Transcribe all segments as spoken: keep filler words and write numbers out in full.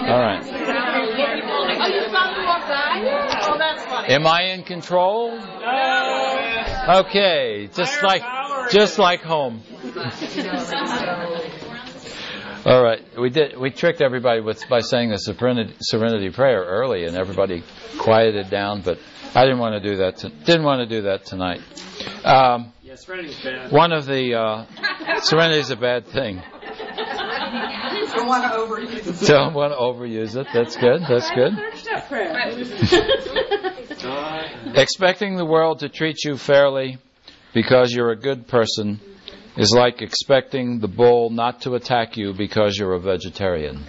All right. Am I in control? Okay, just like just like home. All right, we did. We tricked everybody with by saying the serenity, serenity prayer early, and everybody quieted down. But I didn't want to do that. To, didn't want to do that tonight. Um, yeah, serenity's bad. One of the uh, serenity is a bad thing. Don't want to overuse it. Don't want to overuse it. That's good. That's good. Expecting the world to treat you fairly because you're a good person is like expecting the bull not to attack you because you're a vegetarian.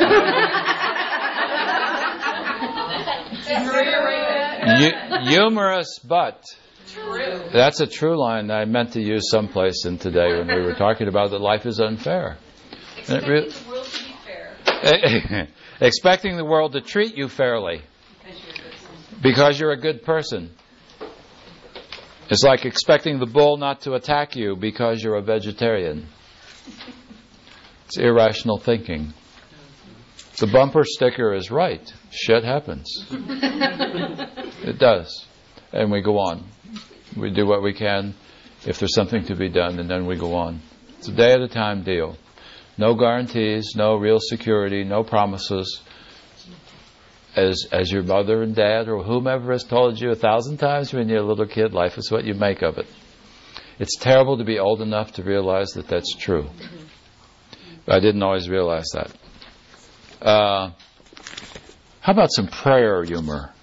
U- humorous, but true. That's a true line that I meant to use someplace in today when we were talking about that life is unfair. Expecting re- the world to be fair. Expecting the world to treat you fairly because you're a good person. It's like expecting the bull not to attack you because you're a vegetarian. It's irrational thinking. The bumper sticker is right. Shit happens. It does. And we go on. We do what we can if there's something to be done, and then we go on. It's a day at a time deal. No guarantees, no real security, no promises. As as your mother and dad or whomever has told you a thousand times when you're a little kid, life is what you make of it. It's terrible to be old enough to realize that that's true. But I didn't always realize that. Uh, how about some prayer humor?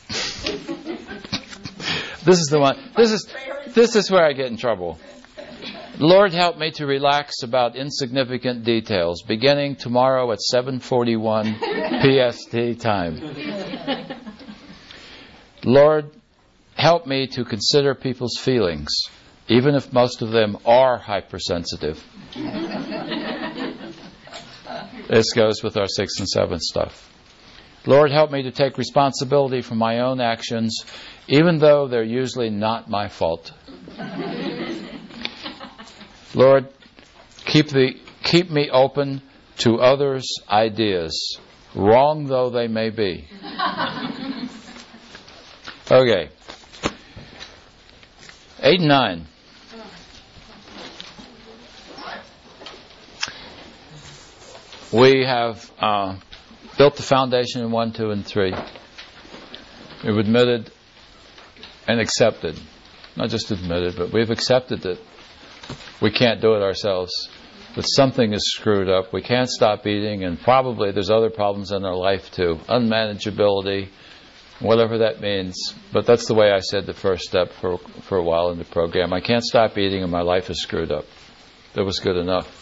This is the one. This is this is where I get in trouble. Lord, help me to relax about insignificant details, beginning tomorrow at seven forty-one P S T time. Lord, help me to consider people's feelings, even if most of them are hypersensitive. This goes with our sixth and seventh stuff. Lord, help me to take responsibility for my own actions, even though they're usually not my fault. Lord, keep the keep me open to others' ideas, wrong though they may be. Okay. Eight and nine. We have uh, built the foundation in one, two, and three. We've admitted and accepted. Not just admitted, but we've accepted that we can't do it ourselves. That something is screwed up. We can't stop eating, and probably there's other problems in our life too. Unmanageability, whatever that means. But that's the way I said the first step for for a while in the program. I can't stop eating, and my life is screwed up. That was good enough.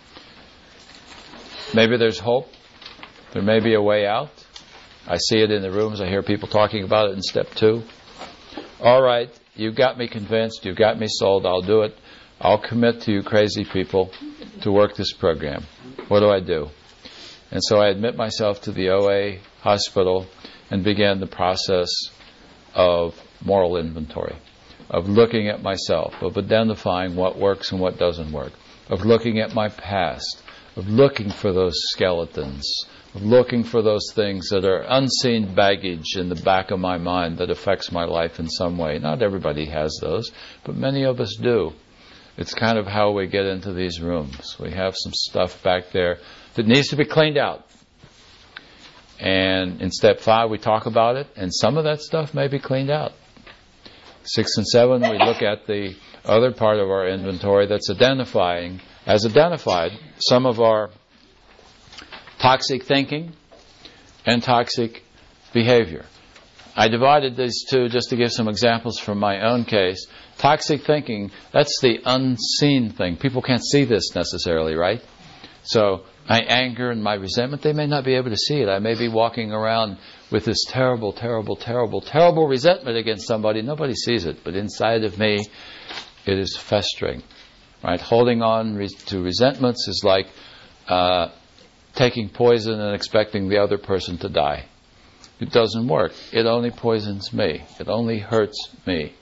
Maybe there's hope. There may be a way out. I see it in the rooms. I hear people talking about it in step two. All right, you've got me convinced. You've got me sold. I'll do it. I'll commit to you crazy people to work this program. What do I do? And so I admit myself to the O A hospital and began the process of moral inventory, of looking at myself, of identifying what works and what doesn't work, of looking at my past, of looking for those skeletons, of looking for those things that are unseen baggage in the back of my mind that affects my life in some way. Not everybody has those, but many of us do. It's kind of how we get into these rooms. We have some stuff back there that needs to be cleaned out. And in step five, we talk about it, and some of that stuff may be cleaned out. Six and seven, we look at the other part of our inventory that's identifying, as identified, some of our toxic thinking and toxic behavior. I divided these two just to give some examples from my own case. Toxic thinking, that's the unseen thing. People can't see this necessarily, right? So my anger and my resentment, they may not be able to see it. I may be walking around with this terrible, terrible, terrible, terrible resentment against somebody. Nobody sees it, but inside of me, it is festering. Right? Holding on re- to resentments is like uh, taking poison and expecting the other person to die. It doesn't work. It only poisons me. It only hurts me.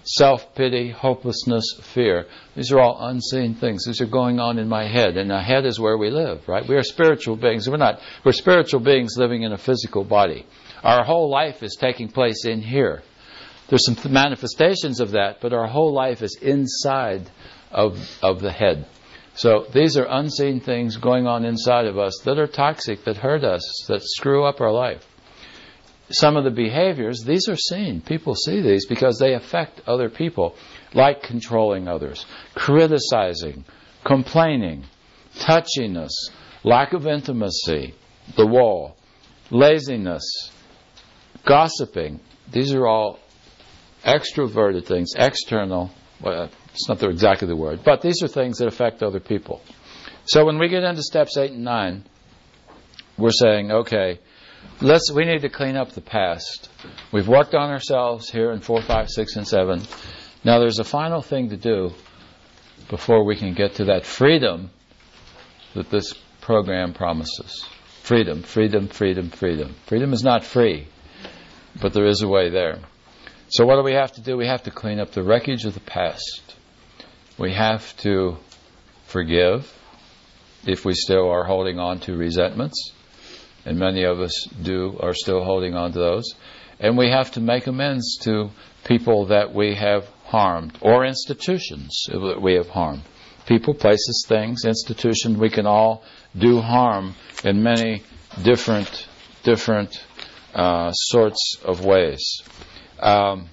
self-pity, hopelessness, fear. These are all unseen things. These are going on in my head, and the head is where we live, right? We are spiritual beings. We're not. We're spiritual beings living in a physical body. Our whole life is taking place in here. There's some th- manifestations of that, but our whole life is inside of of the head. So these are unseen things going on inside of us that are toxic, that hurt us, that screw up our life. Some of the behaviors, these are seen. People see these because they affect other people, like controlling others, criticizing, complaining, touchiness, lack of intimacy, the wall, laziness, gossiping. These are all extroverted things, external. Well, it's not the, exactly the word, but these are things that affect other people. So when we get into steps eight and nine, we're saying, okay, let's. We need to clean up the past. We've worked on ourselves here in four, five, six, and seven. Now there's a final thing to do before we can get to that freedom that this program promises. Freedom, freedom, freedom, freedom. Freedom is not free, but there is a way there. So what do we have to do? We have to clean up the wreckage of the past. We have to forgive if we still are holding on to resentments. And many of us do are still holding on to those. And we have to make amends to people that we have harmed, or institutions that we have harmed. People, places, things, institutions. We can all do harm in many different, different uh, sorts of ways. Um,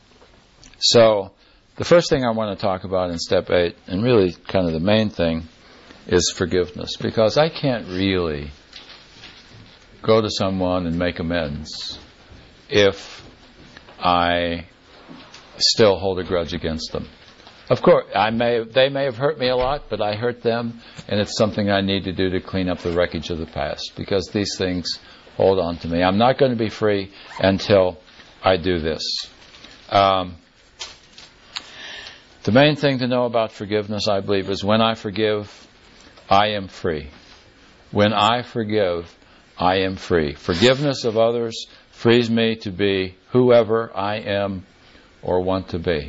so, the first thing I want to talk about in step eight, and really kind of the main thing, is forgiveness. Because I can't really go to someone and make amends if I still hold a grudge against them. Of course, I may they may have hurt me a lot, but I hurt them, and it's something I need to do to clean up the wreckage of the past, because these things hold on to me. I'm not going to be free until I do this. Um, the main thing to know about forgiveness, I believe, is when I forgive, I am free. When I forgive, I am free. Forgiveness of others frees me to be whoever I am or want to be.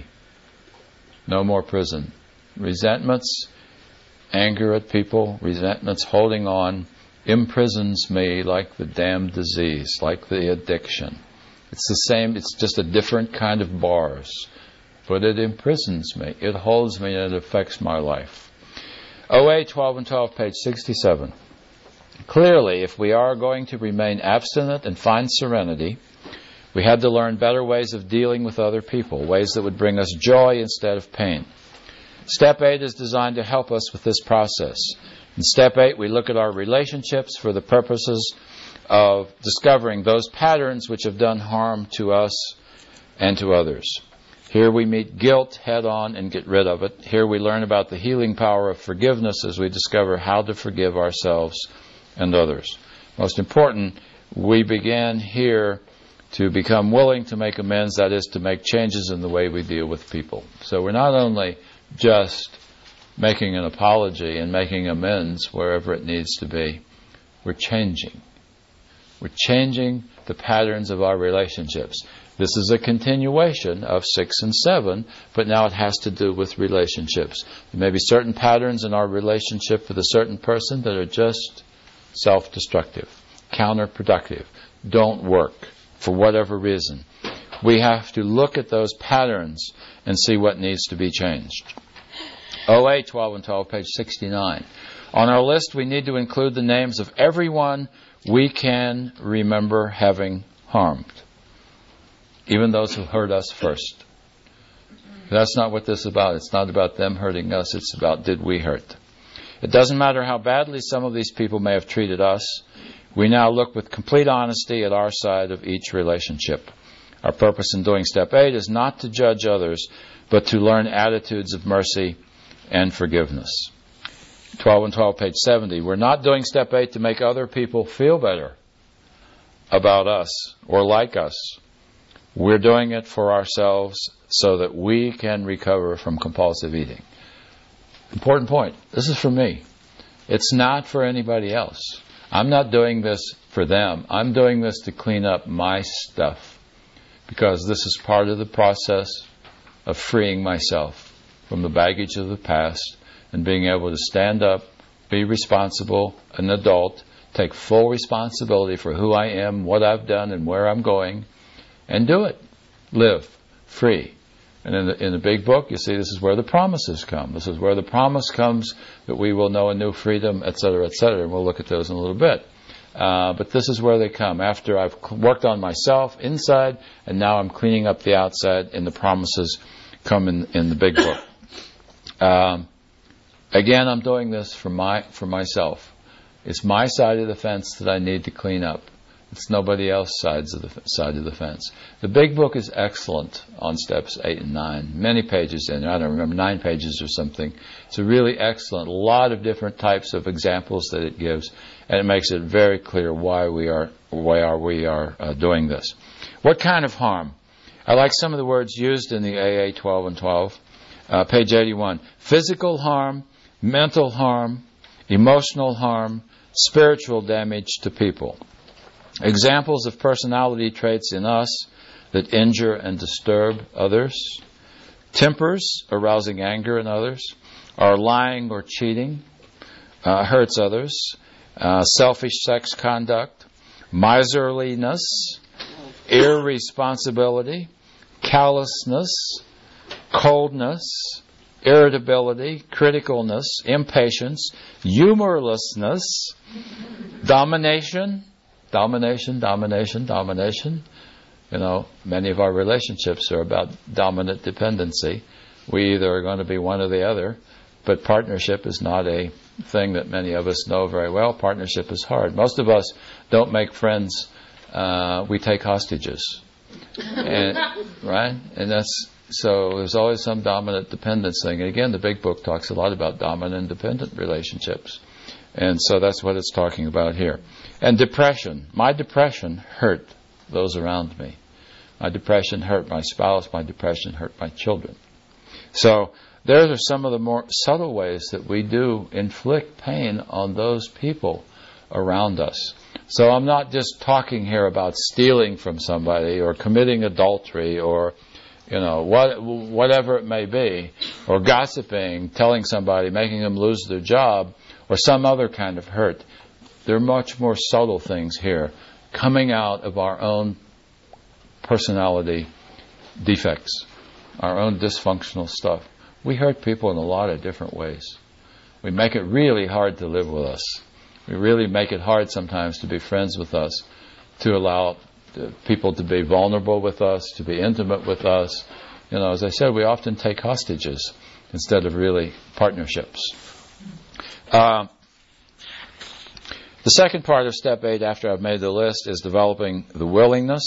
No more prison. Resentments, anger at people, resentments, holding on, imprisons me like the damned disease, like the addiction. It's the same, it's just a different kind of bars. But it imprisons me, it holds me, and it affects my life. O A twelve and twelve, page sixty-seven. Clearly, if we are going to remain abstinent and find serenity, we had to learn better ways of dealing with other people, ways that would bring us joy instead of pain. Step eight is designed to help us with this process. In step eight, we look at our relationships for the purposes of discovering those patterns which have done harm to us and to others. Here we meet guilt head on and get rid of it. Here we learn about the healing power of forgiveness as we discover how to forgive ourselves and others. Most important, we begin here to become willing to make amends, that is, to make changes in the way we deal with people. So we're not only just making an apology and making amends wherever it needs to be, we're changing. We're changing the patterns of our relationships. This is a continuation of six and seven, but now it has to do with relationships. There may be certain patterns in our relationship with a certain person that are just self-destructive, counterproductive, don't work for whatever reason. We have to look at those patterns and see what needs to be changed. O A twelve and twelve, page sixty-nine. On our list, we need to include the names of everyone we can remember having harmed, even those who hurt us first. That's not what this is about. It's not about them hurting us. It's about, did we hurt? It doesn't matter how badly some of these people may have treated us. We now look with complete honesty at our side of each relationship. Our purpose in doing step eight is not to judge others, but to learn attitudes of mercy and forgiveness. twelve and twelve, page seventy. We're not doing step eight to make other people feel better about us or like us. We're doing it for ourselves so that we can recover from compulsive eating. Important point. This is for me. It's not for anybody else. I'm not doing this for them. I'm doing this to clean up my stuff, because this is part of the process of freeing myself from the baggage of the past and being able to stand up, be responsible, an adult, take full responsibility for who I am, what I've done, and where I'm going, and do it. Live free. And in the, in the big book, you see, this is where the promises come. This is where the promise comes that we will know a new freedom, et cetera, et cetera. And we'll look at those in a little bit. Uh, but this is where they come. After I've worked on myself inside, and now I'm cleaning up the outside, and the promises come in, in the big book. Um, again, I'm doing this for my for myself. It's my side of the fence that I need to clean up. It's nobody else's sides of the side of the fence. The big book is excellent on steps eight and nine. Many pages in there. I don't remember, nine pages or something. It's a really excellent. A lot of different types of examples that it gives, and it makes it very clear why we are why are we are uh, doing this. What kind of harm? I like some of the words used in the A A twelve and twelve. Uh, page eighty-one. Physical harm, mental harm, emotional harm, spiritual damage to people. Examples of personality traits in us that injure and disturb others. Tempers, arousing anger in others. Our lying or cheating uh, hurts others. Uh, selfish sex conduct. Miserliness. Irresponsibility. Callousness. Coldness. Irritability. Criticalness. Impatience. Humorlessness. Domination. Domination, domination, domination. You know, many of our relationships are about dominant dependency. We either are going to be one or the other, but partnership is not a thing that many of us know very well. Partnership is hard. Most of us don't make friends. Uh, we take hostages. And, right? And that's, so there's always some dominant dependence thing. And again, the big book talks a lot about dominant and dependent relationships. And so that's what it's talking about here. And depression. My depression hurt those around me. My depression hurt my spouse. My depression hurt my children. So those are some of the more subtle ways that we do inflict pain on those people around us. So I'm not just talking here about stealing from somebody or committing adultery or, you know, what, whatever it may be, or gossiping, telling somebody, making them lose their job, or some other kind of hurt. There are much more subtle things here coming out of our own personality defects, our own dysfunctional stuff. We hurt people in a lot of different ways. We make it really hard to live with us. We really make it hard sometimes to be friends with us, to allow people to be vulnerable with us, to be intimate with us. You know, as I said, we often take hostages instead of really partnerships. Uh, the second part of step eight, after I've made the list, is developing the willingness.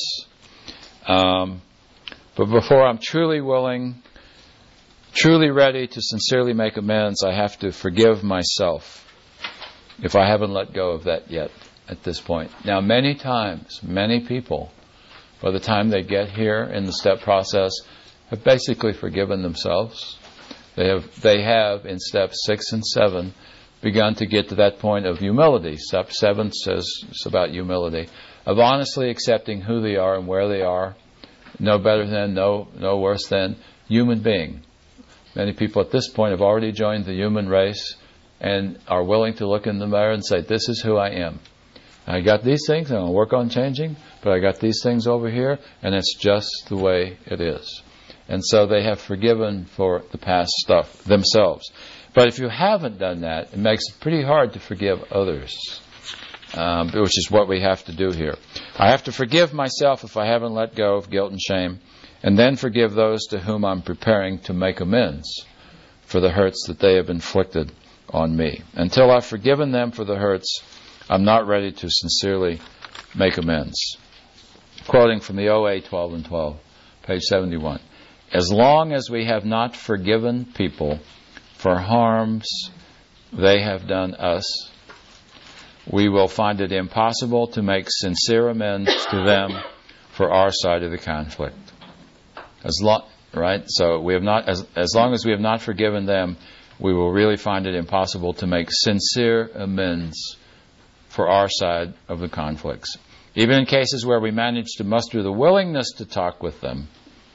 Um, but before I'm truly willing, truly ready to sincerely make amends, I have to forgive myself if I haven't let go of that yet at this point. Now, many times, many people, by the time they get here in the step process, have basically forgiven themselves. They have, they have in steps six and seven, begun to get to that point of humility. Step seven says it's about humility, of honestly accepting who they are and where they are, no better than, no no worse than human being. Many people at this point have already joined the human race and are willing to look in the mirror and say, this is who I am. I got these things, I'm going to work on changing, but I got these things over here, and it's just the way it is. And so they have forgiven for the past stuff themselves. But if you haven't done that, it makes it pretty hard to forgive others, um, which is what we have to do here. I have to forgive myself if I haven't let go of guilt and shame, and then forgive those to whom I'm preparing to make amends for the hurts that they have inflicted on me. Until I've forgiven them for the hurts, I'm not ready to sincerely make amends. Quoting from the O A twelve and twelve, page seventy-one. As long as we have not forgiven people for harms they have done us, we will find it impossible to make sincere amends to them for our side of the conflict. As long, right? So we have not, as, as long as we have not forgiven them, we will really find it impossible to make sincere amends for our side of the conflicts. Even in cases where we manage to muster the willingness to talk with them,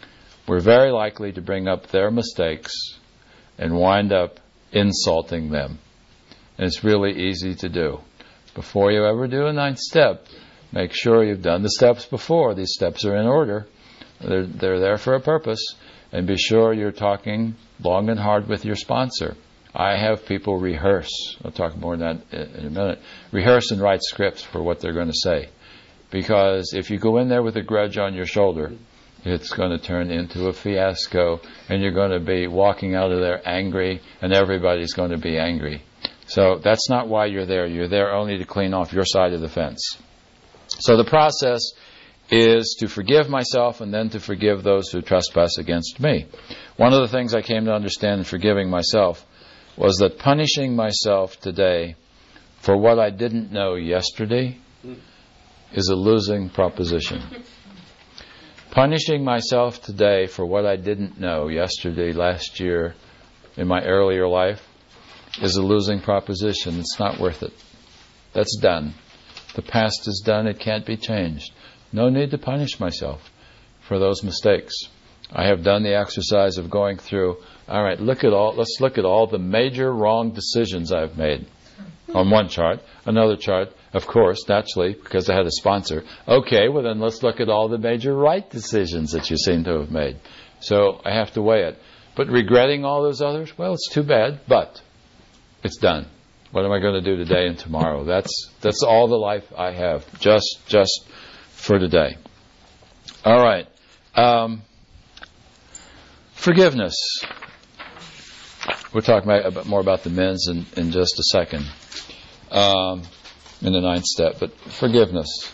we're very likely to bring up their mistakes and wind up insulting them. And it's really easy to do. Before you ever do a ninth step, make sure you've done the steps before. These steps are in order. They're, they're there for a purpose. And be sure you're talking long and hard with your sponsor. I have people rehearse. I'll talk more on that in a minute. Rehearse and write scripts for what they're going to say. Because if you go in there with a grudge on your shoulder, it's going to turn into a fiasco, and you're going to be walking out of there angry, and everybody's going to be angry. So that's not why you're there. You're there only to clean off your side of the fence. So the process is to forgive myself and then to forgive those who trespass against me. One of the things I came to understand in forgiving myself was that punishing myself today for what I didn't know yesterday is a losing proposition. Punishing myself today for what I didn't know yesterday, last year, in my earlier life, is a losing proposition. It's not worth it. That's done. The past is done. It can't be changed. No need to punish myself for those mistakes. I have done the exercise of going through, all right, look at all, let's look at all the major wrong decisions I've made. On one chart, another chart, of course, naturally, because I had a sponsor. Okay, well then let's look at all the major right decisions that you seem to have made. So I have to weigh it. But regretting all those others, well, it's too bad, but it's done. What am I going to do today and tomorrow? That's that's all the life I have, just just for today. All right. Um, forgiveness. We'll talk about, more about the men's in, in just a second, um, in the ninth step. But forgiveness.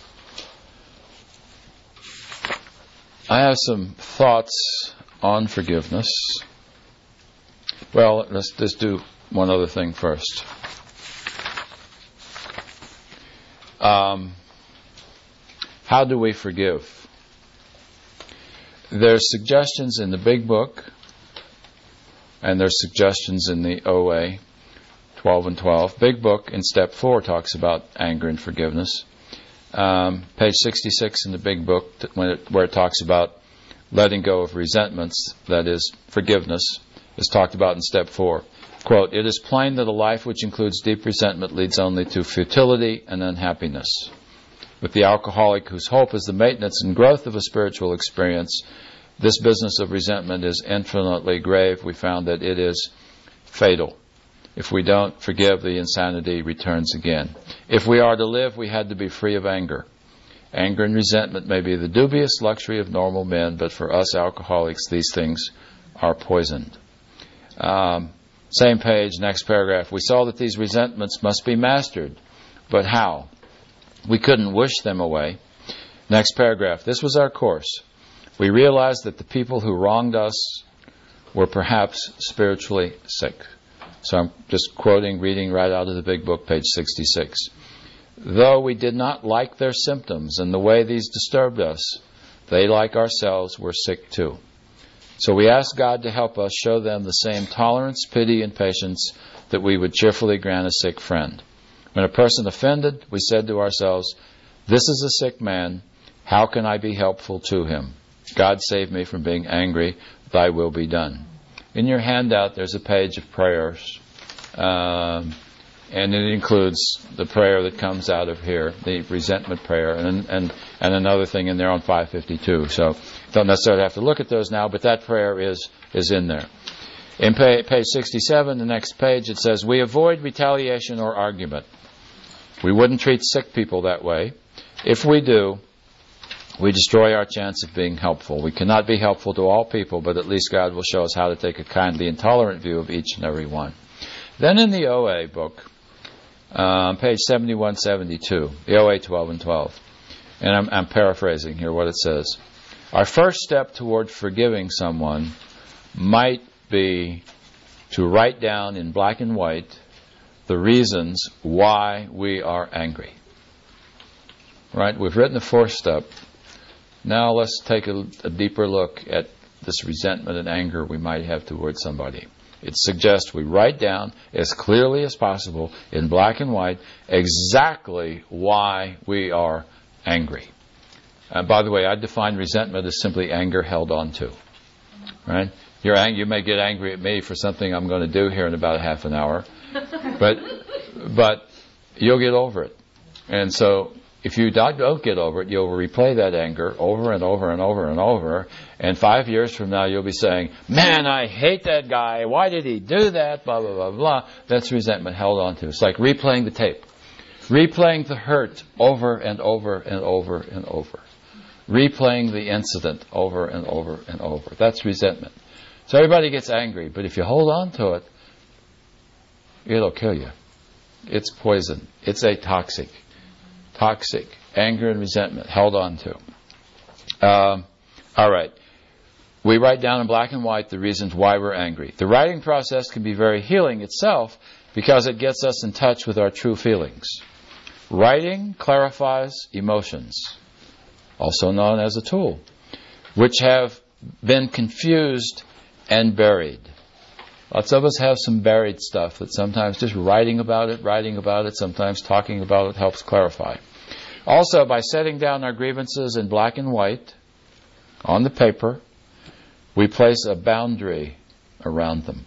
I have some thoughts on forgiveness. Well, let's just do one other thing first. Um, how do we forgive? There's suggestions in the Big Book, and there's suggestions in the O A, twelve and twelve. Big Book in Step four talks about anger and forgiveness. Um, page sixty-six in the Big Book, when it, where it talks about letting go of resentments, that is, forgiveness, is talked about in Step four. Quote, "It is plain that a life which includes deep resentment leads only to futility and unhappiness. With the alcoholic whose hope is the maintenance and growth of a spiritual experience, this business of resentment is infinitely grave. We found that it is fatal. If we don't forgive, the insanity returns again. If we are to live, we had to be free of anger. Anger and resentment may be the dubious luxury of normal men, but for us alcoholics, these things are poisoned." Um, same page, next paragraph. "We saw that these resentments must be mastered, but how? We couldn't wish them away." Next paragraph. "This was our course. We realized that the people who wronged us were perhaps spiritually sick." So I'm just quoting, reading right out of the Big Book, page sixty-six. "Though we did not like their symptoms and the way these disturbed us, they, like ourselves, were sick too. So we asked God to help us show them the same tolerance, pity, and patience that we would cheerfully grant a sick friend. When a person offended, we said to ourselves, 'This is a sick man. How can I be helpful to him? God save me from being angry. Thy will be done.'" In your handout, there's a page of prayers. Um, and it includes the prayer that comes out of here, the resentment prayer, and and, and another thing in there on five fifty-two. So don't necessarily have to look at those now, but that prayer is, is in there. In page, page sixty-seven, the next page, it says, "We avoid retaliation or argument. We wouldn't treat sick people that way. If we do, we destroy our chance of being helpful. We cannot be helpful to all people, but at least God will show us how to take a kindly and tolerant view of each and every one." Then in the O A book, um, page seventy-one seventy-two, the O A twelve and twelve, and I'm, I'm paraphrasing here what it says. "Our first step toward forgiving someone might be to write down in black and white the reasons why we are angry." Right? We've written the fourth step. Now let's take a, a deeper look at this resentment and anger we might have towards somebody. It suggests we write down as clearly as possible in black and white exactly why we are angry. Uh, by the way, I define resentment as simply anger held on to. Right? You're ang- you may get angry at me for something I'm going to do here in about a half an hour, but but you'll get over it. And so if you don't get over it, you'll replay that anger over and over and over and over. And five years from now, you'll be saying, "Man, I hate that guy. Why did he do that? Blah, blah, blah, blah." That's resentment held on to. It's like replaying the tape. Replaying the hurt over and over and over and over. Replaying the incident over and over and over. That's resentment. So everybody gets angry, but if you hold on to it, it'll kill you. It's poison. It's a toxic. Toxic. Anger and resentment held on to. Um, all right. We write down in black and white the reasons why we're angry. The writing process can be very healing itself because it gets us in touch with our true feelings. Writing clarifies emotions, also known as a tool, which have been confused and buried. Lots of us have some buried stuff that sometimes just writing about it, writing about it, sometimes talking about it helps clarify. Also, by setting down our grievances in black and white on the paper, we place a boundary around them.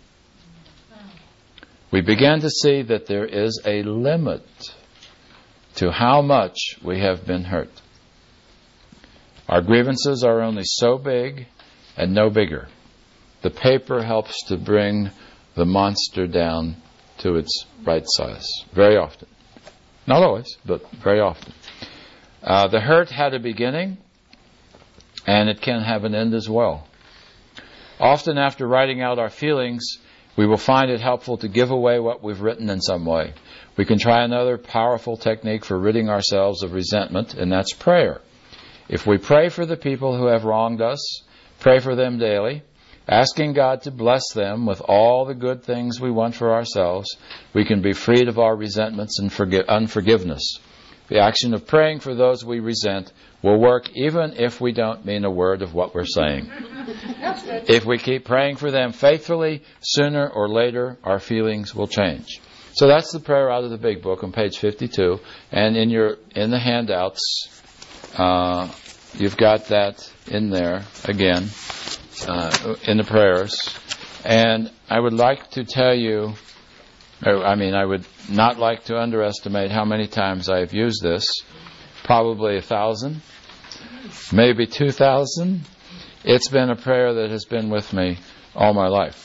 We begin to see that there is a limit to how much we have been hurt. Our grievances are only so big and no bigger. The paper helps to bring the monster down to its right size. Very often. Not always, but very often. Uh, the hurt had a beginning, and it can have an end as well. Often after writing out our feelings, we will find it helpful to give away what we've written in some way. We can try another powerful technique for ridding ourselves of resentment, and that's prayer. If we pray for the people who have wronged us, pray for them daily, asking God to bless them with all the good things we want for ourselves, we can be freed of our resentments and forgi- unforgiveness. The action of praying for those we resent will work even if we don't mean a word of what we're saying. If we keep praying for them faithfully, sooner or later our feelings will change. So that's the prayer out of the big book on page fifty-two. And in your in the handouts, uh, you've got that in there again, uh, in the prayers. And I would like to tell you, or, I mean, I would not like to underestimate how many times I've used this. Probably a thousand, maybe two thousand. It's been a prayer that has been with me all my life.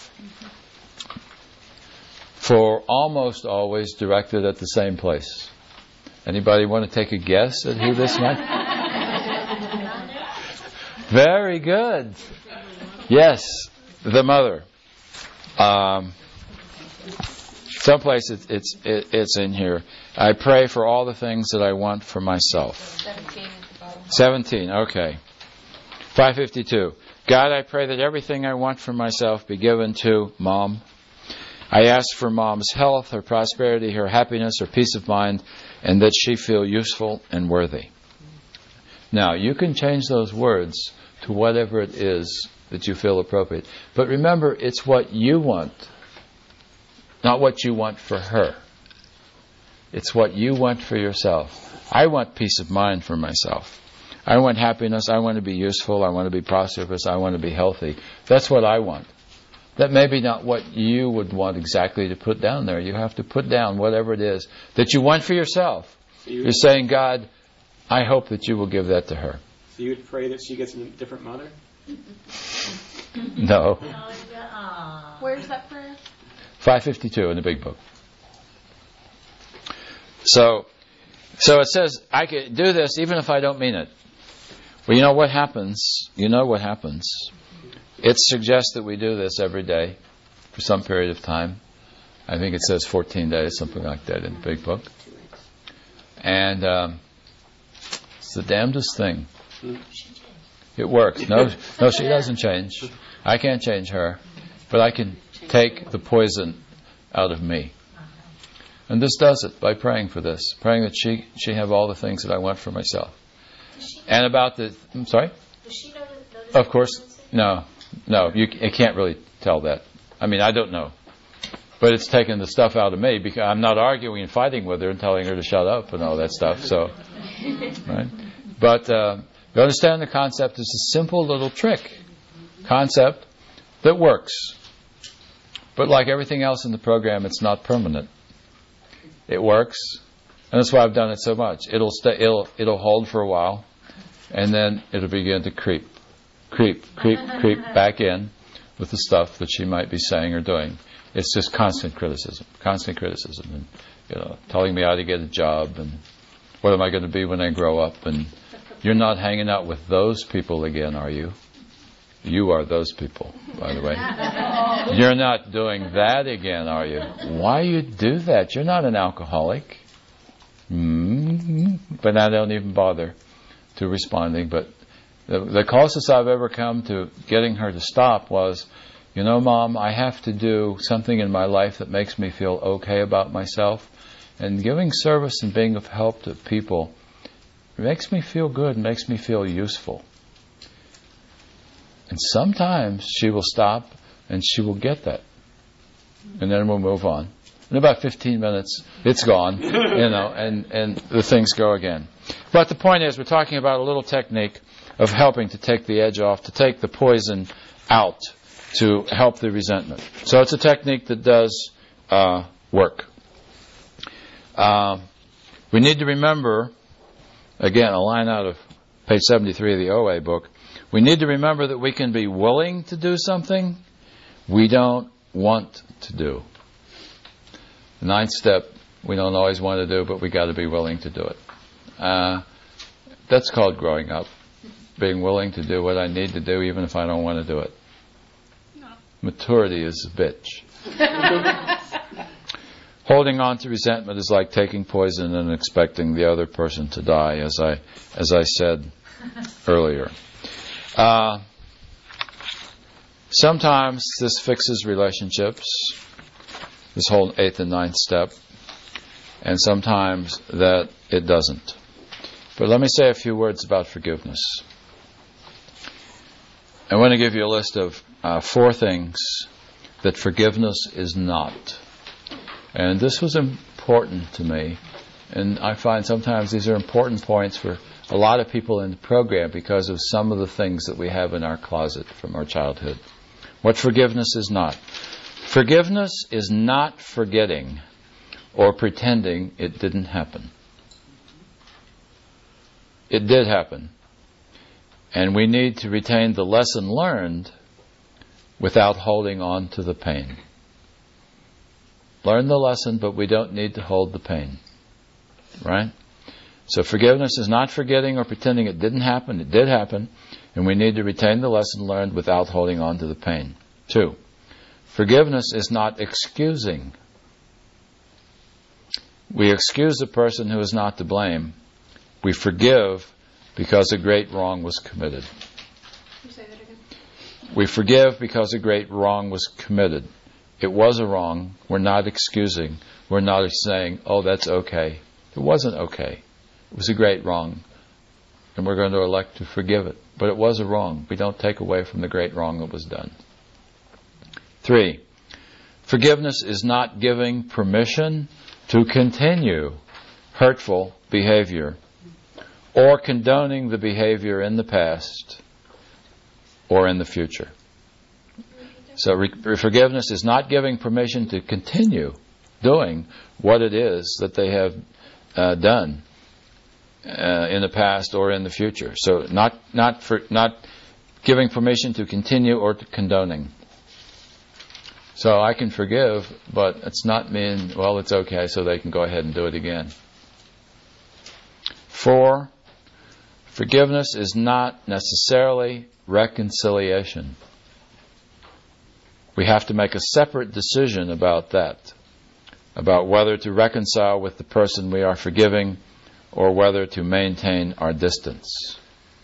For almost always directed at the same place. Anybody want to take a guess at who this might be? Very good. Yes, the mother. Um, someplace it, it's it, it's in here. I pray for all the things that I want for myself. Seventeen. Seventeen. Okay. five fifty-two. God, I pray that everything I want for myself be given to Mom. I ask for Mom's health, her prosperity, her happiness, her peace of mind, and that she feel useful and worthy. Now, you can change those words to whatever it is that you feel appropriate. But remember, it's what you want, not what you want for her. It's what you want for yourself. I want peace of mind for myself. I want happiness. I want to be useful. I want to be prosperous. I want to be healthy. That's what I want. That may be not what you would want exactly to put down there. You have to put down whatever it is that you want for yourself. So you You're saying, God, I hope that you will give that to her. So you would pray that she gets a different mother? No. Where's that prayer? five fifty-two in the big book. So, so it says, I can do this even if I don't mean it. Well, you know what happens? You know what happens. It suggests that we do this every day for some period of time. I think it says fourteen days, something like that in the big book. And um, it's the damnedest thing. It works. No, no, she doesn't change. I can't change her. But I can take the poison out of me. And this does it by praying for this. Praying that she, she have all the things that I want for myself. And about the... I'm sorry? Does she know that? Of course. No. No, you, you can't really tell that. I mean, I don't know. But it's taken the stuff out of me because I'm not arguing and fighting with her and telling her to shut up and all that stuff. So, right? But uh, you understand the concept is a simple little trick. Concept. that works. But like everything else in the program, it's not permanent. It works, and that's why I've done it so much. It'll stay. It'll it'll hold for a while, and then it'll begin to creep, creep, creep, creep back in with the stuff that she might be saying or doing. It's just constant criticism, constant criticism, and you know, telling me how to get a job and what am I going to be when I grow up. And you're not hanging out with those people again, are you? You are those people, by the way. You're not doing that again, are you? Why you do that? You're not an alcoholic. Mm-hmm. But I don't even bother to responding. But the, the closest I've ever come to getting her to stop was, you know, Mom, I have to do something in my life that makes me feel okay about myself. And giving service and being of help to people makes me feel good, makes me feel useful. And sometimes she will stop and she will get that. And then we'll move on. In about fifteen minutes, it's gone, you know, and, and the things go again. But the point is, we're talking about a little technique of helping to take the edge off, to take the poison out, to help the resentment. So it's a technique that does uh, work. Uh, we need to remember, again, a line out of page seventy-three of the O A book, we need to remember that we can be willing to do something we don't want to do. The ninth step, we don't always want to do, but we got to be willing to do it. Uh, that's called growing up. Being willing to do what I need to do, even if I don't want to do it. No. Maturity is a bitch. Holding on to resentment is like taking poison and expecting the other person to die, as I as I said earlier. Uh, sometimes this fixes relationships, this whole eighth and ninth step, and sometimes that it doesn't. But let me say a few words about forgiveness. I want to give you a list of uh, four things that forgiveness is not. And this was important to me. And I find sometimes these are important points for a lot of people in the program because of some of the things that we have in our closet from our childhood. What forgiveness is not. Forgiveness is not forgetting or pretending it didn't happen. It did happen. And we need to retain the lesson learned without holding on to the pain. Learn the lesson, but we don't need to hold the pain. Right? So forgiveness is not forgetting or pretending it didn't happen. It did happen. And we need to retain the lesson learned without holding on to the pain. Two, forgiveness is not excusing. We excuse the person who is not to blame. We forgive because a great wrong was committed. Can you say that again? We forgive because a great wrong was committed. It was a wrong. We're not excusing. We're not saying, oh, that's okay. It wasn't okay. It was a great wrong. And we're going to elect to forgive it. But it was a wrong. We don't take away from the great wrong that was done. Three, forgiveness is not giving permission to continue hurtful behavior or condoning the behavior in the past or in the future. So re- forgiveness is not giving permission to continue doing what it is that they have uh, done uh, in the past or in the future. So not not for not giving permission to continue or to condoning. So I can forgive, but it's not mean, well, it's okay, so they can go ahead and do it again. Four, forgiveness is not necessarily reconciliation. We have to make a separate decision about that, about whether to reconcile with the person we are forgiving or whether to maintain our distance.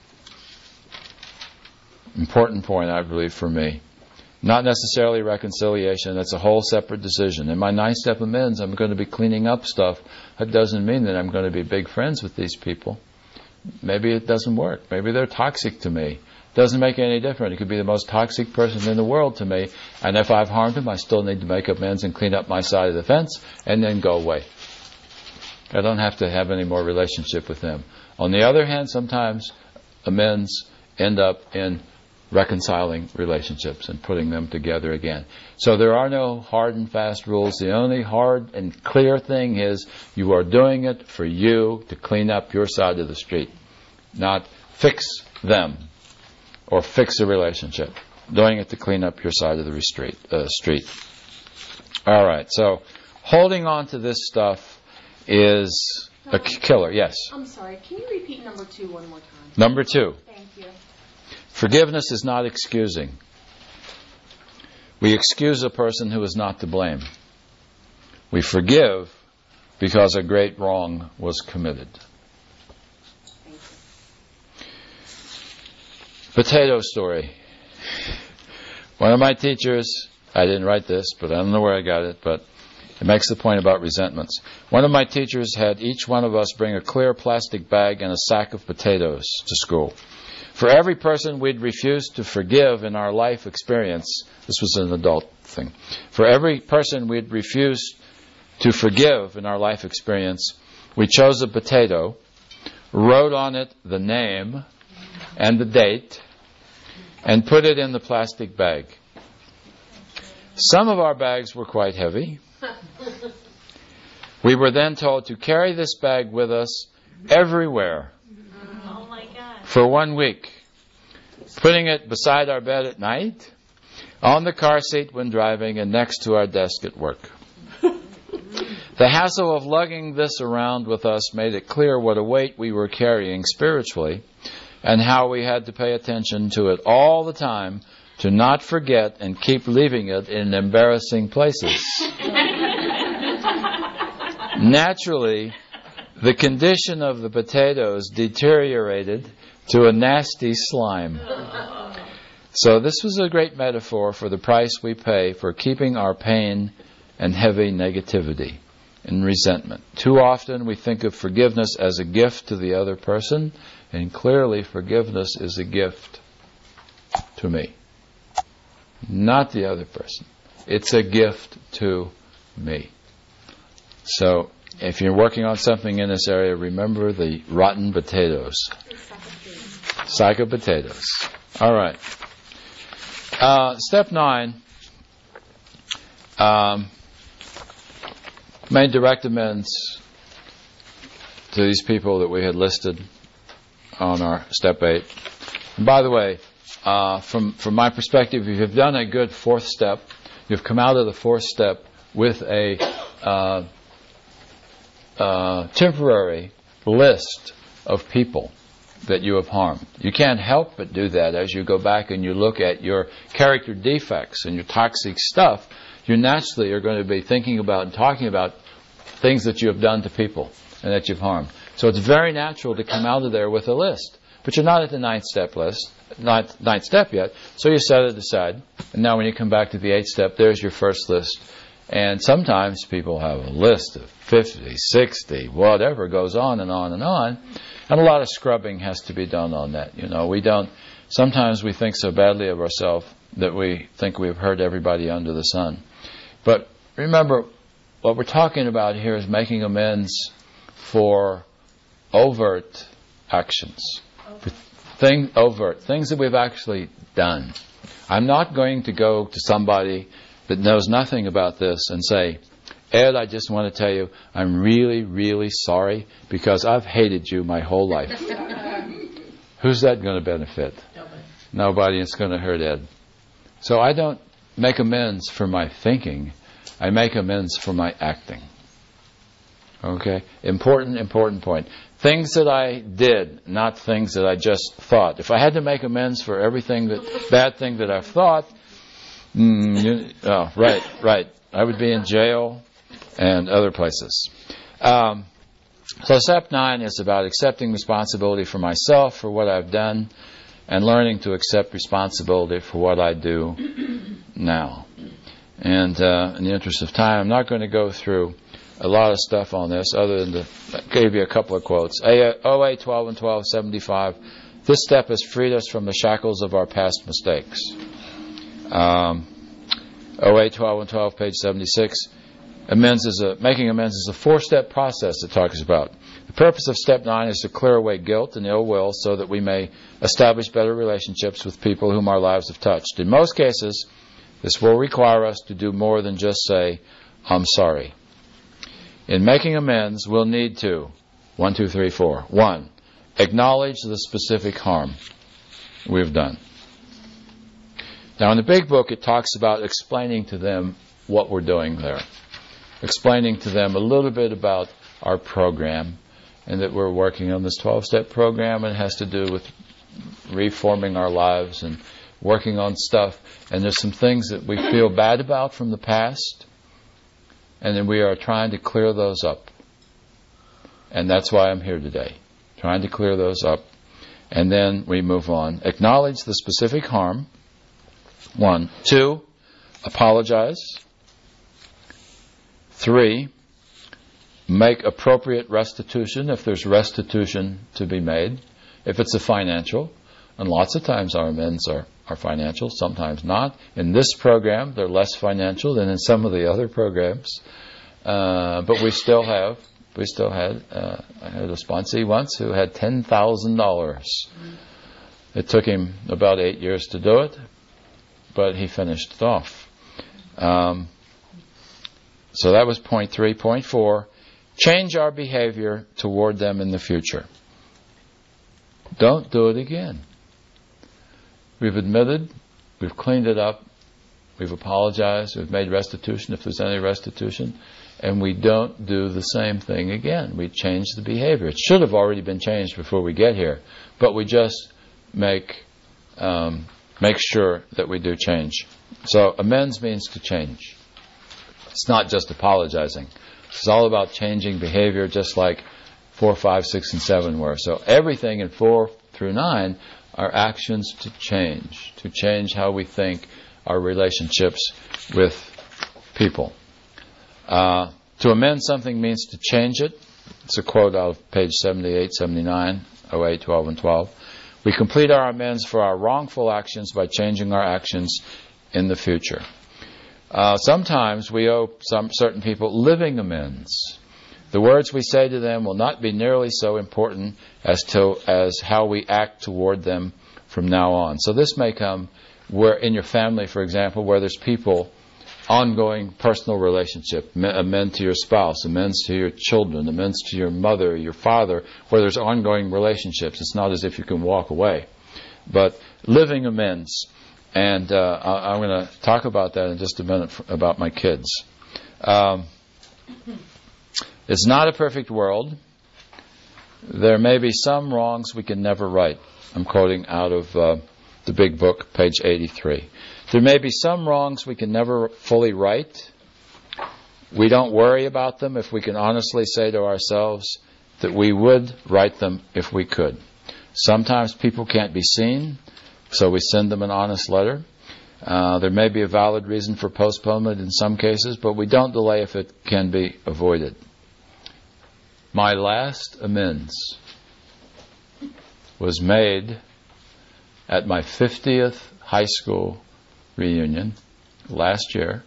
Important point, I believe, for me. Not necessarily reconciliation, that's a whole separate decision. In my ninth step amends, I'm going to be cleaning up stuff. That doesn't mean that I'm going to be big friends with these people. Maybe it doesn't work. Maybe they're toxic to me. Doesn't make any difference. It could be the most toxic person in the world to me, and if I've harmed them, I still need to make amends and clean up my side of the fence, and then go away. I don't have to have any more relationship with them. On the other hand, sometimes amends end up in reconciling relationships and putting them together again. So there are no hard and fast rules. The only hard and clear thing is you are doing it for you to clean up your side of the street, not fix them or fix a relationship. Doing it to clean up your side of the street. Uh, street. All right, so holding on to this stuff is a killer. Yes? I'm sorry. Can you repeat number two one more time? Number two. Thank you. Forgiveness is not excusing. We excuse a person who is not to blame. We forgive because a great wrong was committed. Thank you. Potato story. One of my teachers, I didn't write this, but I don't know where I got it, but it makes the point about resentments. One of my teachers had each one of us bring a clear plastic bag and a sack of potatoes to school. For every person we'd refused to forgive in our life experience, this was an adult thing, for every person we'd refused to forgive in our life experience, we chose a potato, wrote on it the name and the date, and put it in the plastic bag. Some of our bags were quite heavy. We were then told to carry this bag with us everywhere Oh my God. for one week, putting it beside our bed at night, on the car seat when driving, and next to our desk at work. The hassle of lugging this around with us made it clear what a weight we were carrying spiritually, and how we had to pay attention to it all the time to not forget and keep leaving it in embarrassing places. Naturally, the condition of the potatoes deteriorated to a nasty slime. So this was a great metaphor for the price we pay for keeping our pain and heavy negativity and resentment. Too often we think of forgiveness as a gift to the other person, and clearly forgiveness is a gift to me, not the other person. It's a gift to me. So if you're working on something in this area, remember the rotten potatoes. Sack of potatoes. All right. Uh, step nine. Um, made direct amends to these people that we had listed on our step eight. And by the way, uh, from from my perspective, if you've done a good fourth step, you've come out of the fourth step with a uh, uh, temporary list of people that you have harmed. You can't help but do that as you go back and you look at your character defects and your toxic stuff. You naturally are going to be thinking about and talking about things that you have done to people and that you've harmed. So it's very natural to come out of there with a list. But you're not at the ninth step list, ninth, ninth step yet, so you set it aside. And now when you come back to the eighth step, there's your first list. And sometimes people have a list of fifty, sixty, whatever, goes on and on and on. And a lot of scrubbing has to be done on that. You know, we don't, sometimes we think so badly of ourselves that we think we've hurt everybody under the sun. But remember, what we're talking about here is making amends for overt actions. Thing, overt, things that we've actually done. I'm not going to go to somebody that knows nothing about this and say, Ed, I just want to tell you, I'm really, really sorry because I've hated you my whole life. Who's that going to benefit? Nobody. Nobody. It's going to hurt Ed. So I don't make amends for my thinking. I make amends for my acting. Okay? Important, important point. Things that I did, not things that I just thought. If I had to make amends for everything that, bad thing that I've thought, mm, you, oh, right, right. I would be in jail and other places. Um, so step nine is about accepting responsibility for myself, for what I've done, and learning to accept responsibility for what I do now. And uh, in the interest of time, I'm not going to go through a lot of stuff on this, other than to give you a couple of quotes. O A twelve and twelve seventy-five. This step has freed us from the shackles of our past mistakes. Um, O A twelve and twelve, page seventy-six. Amends is a making amends is a four-step process it talks about. The purpose of step nine is to clear away guilt and ill will so that we may establish better relationships with people whom our lives have touched. In most cases, this will require us to do more than just say, "I'm sorry." In making amends, we'll need to, one, two, three, four. One, acknowledge the specific harm we've done. Now, in the big book, it talks about explaining to them what we're doing there. Explaining to them a little bit about our program, and that we're working on this twelve-step program, and it has to do with reforming our lives and working on stuff. And there's some things that we feel bad about from the past, and then we are trying to clear those up. And that's why I'm here today, trying to clear those up. And then we move on. Acknowledge the specific harm. One. Two, apologize. Three, make appropriate restitution if there's restitution to be made. If it's a financial, and lots of times our amends are, are financial, sometimes not. In this program, they're less financial than in some of the other programs. Uh, but we still have, we still had, uh, I had a sponsee once who had ten thousand dollars. It took him about eight years to do it, but he finished it off. Um, so that was point three. Point four, change our behavior toward them in the future. Don't do it again. We've admitted, we've cleaned it up, we've apologized, we've made restitution if there's any restitution, and we don't do the same thing again. We change the behavior. It should have already been changed before we get here, but we just make um, make sure that we do change. So amends means to change. It's not just apologizing. It's all about changing behavior, just like four, five, six, and seven were. So everything in four through nine are actions to change, to change how we think, our relationships with people. Uh, to amend something means to change it. It's a quote out of page seventy-eight, seventy-nine, oh eight, twelve, and twelve. We complete our amends for our wrongful actions by changing our actions in the future. Uh, sometimes we owe some certain people living amends. The words we say to them will not be nearly so important as to as how we act toward them from now on. So this may come where in your family, for example, where there's people, ongoing personal relationship, amend to your spouse, amends to your children, amends to your mother, your father, where there's ongoing relationships. It's not as if you can walk away. But living amends. And uh, I'm going to talk about that in just a minute for, about my kids. Um, it's not a perfect world. There may be some wrongs we can never right. I'm quoting out of uh, the big book, page eighty-three. There may be some wrongs we can never fully right. We don't worry about them if we can honestly say to ourselves that we would right them if we could. Sometimes people can't be seen, so we send them an honest letter. Uh, there may be a valid reason for postponement in some cases, but we don't delay if it can be avoided. My last amends was made at my fiftieth high school reunion last year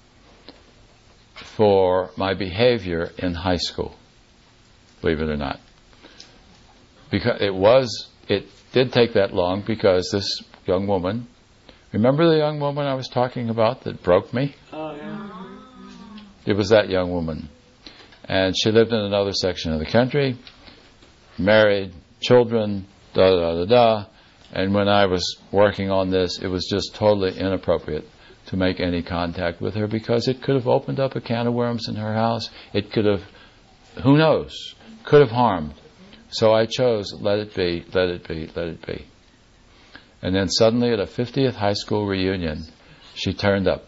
for my behavior in high school, believe it or not. Because it was, it did take that long because this young woman, remember the young woman I was talking about that broke me? Oh, yeah. It was that young woman. And she lived in another section of the country, married, children, da da da da. And when I was working on this, it was just totally inappropriate to make any contact with her because it could have opened up a can of worms in her house. It could have, who knows, could have harmed. So I chose, let it be, let it be, let it be. And then suddenly at a fiftieth high school reunion, she turned up.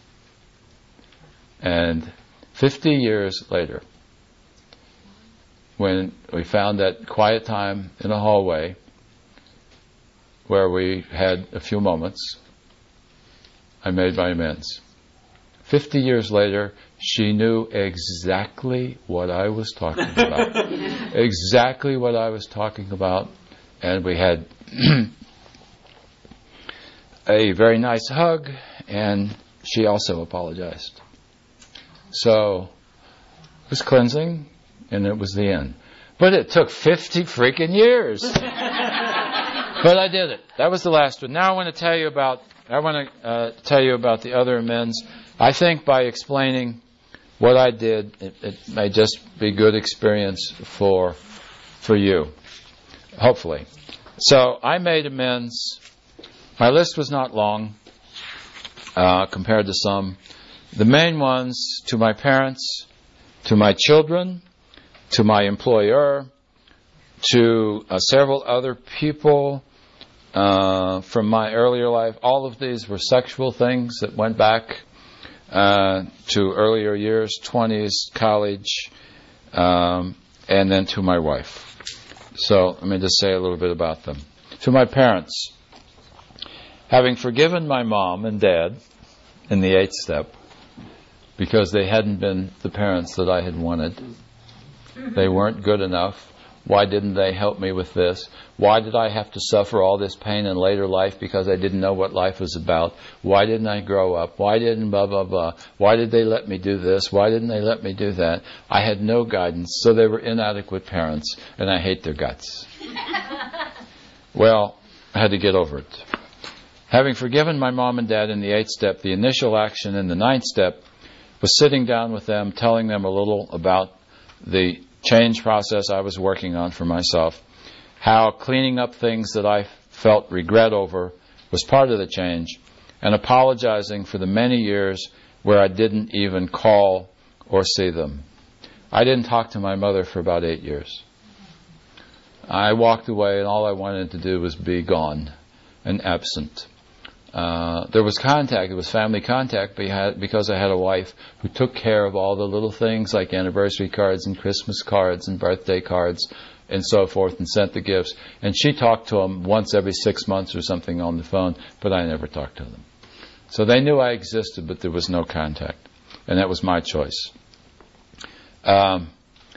And fifty years later, when we found that quiet time in a hallway where we had a few moments, I made my amends. Fifty years later, she knew exactly what I was talking about. Exactly what I was talking about. And we had a very nice hug, and she also apologized. So it was cleansing, and it was the end. But it took fifty freaking years. But I did it. That was the last one. Now I want to tell you about, I want to uh, tell you about the other amends. I think by explaining what I did, it, it may just be good experience for, for you. Hopefully. So I made amends. My list was not long uh, compared to some. The main ones to my parents, to my children, to my employer, to uh, several other people uh, from my earlier life. All of these were sexual things that went back uh, to earlier years, twenties, college, um, and then to my wife. So let me just say a little bit about them. To my parents, having forgiven my mom and dad in the eighth step because they hadn't been the parents that I had wanted. They weren't good enough. Why didn't they help me with this? Why did I have to suffer all this pain in later life because I didn't know what life was about? Why didn't I grow up? Why didn't blah, blah, blah? Why did they let me do this? Why didn't they let me do that? I had no guidance, so they were inadequate parents, and I hate their guts. Well, I had to get over it. Having forgiven my mom and dad in the eighth step, the initial action in the ninth step was sitting down with them, telling them a little about the change process I was working on for myself, how cleaning up things that I felt regret over was part of the change, and apologizing for the many years where I didn't even call or see them. I didn't talk to my mother for about eight years. I walked away, and all I wanted to do was be gone and absent. Uh, there was contact, it was family contact because I had a wife who took care of all the little things like anniversary cards and Christmas cards and birthday cards and so forth, and sent the gifts. And she talked to them once every six months or something on the phone, but I never talked to them. So they knew I existed, but there was no contact. And that was my choice. Um,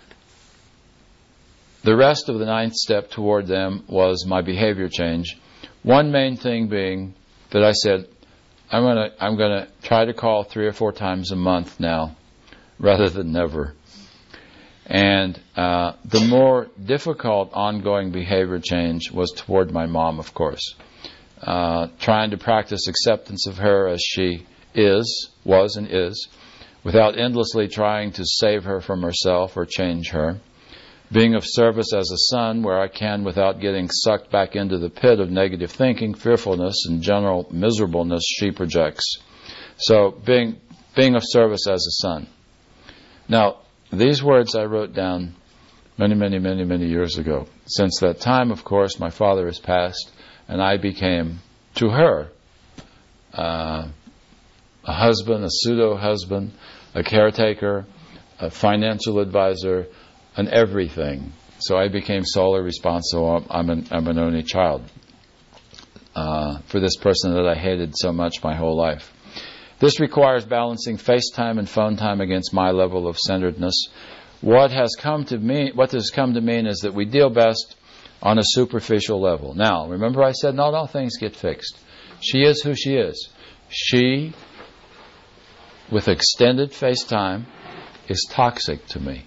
the rest of the ninth step toward them was my behavior change. One main thing being that I said, I'm gonna I'm gonna try to call three or four times a month now, rather than never. And uh, the more difficult ongoing behavior change was toward my mom, of course. Uh, trying to practice acceptance of her as she is, was and is, without endlessly trying to save her from herself or change her. Being of service as a son where I can without getting sucked back into the pit of negative thinking, fearfulness, and general miserableness she projects. So being being of service as a son. Now, these words I wrote down many, many, many, many years ago. Since that time, of course, my father has passed, and I became, to her, uh, a husband, a pseudo-husband, a caretaker, a financial advisor, and everything. So I became solely responsible. I'm an, I'm an only child uh, for this person that I hated so much my whole life. This requires balancing FaceTime and phone time against my level of centeredness. What has come to mean, what has come to mean is that we deal best on a superficial level. Now, remember I said not all things get fixed. She is who she is. She, with extended FaceTime, is toxic to me.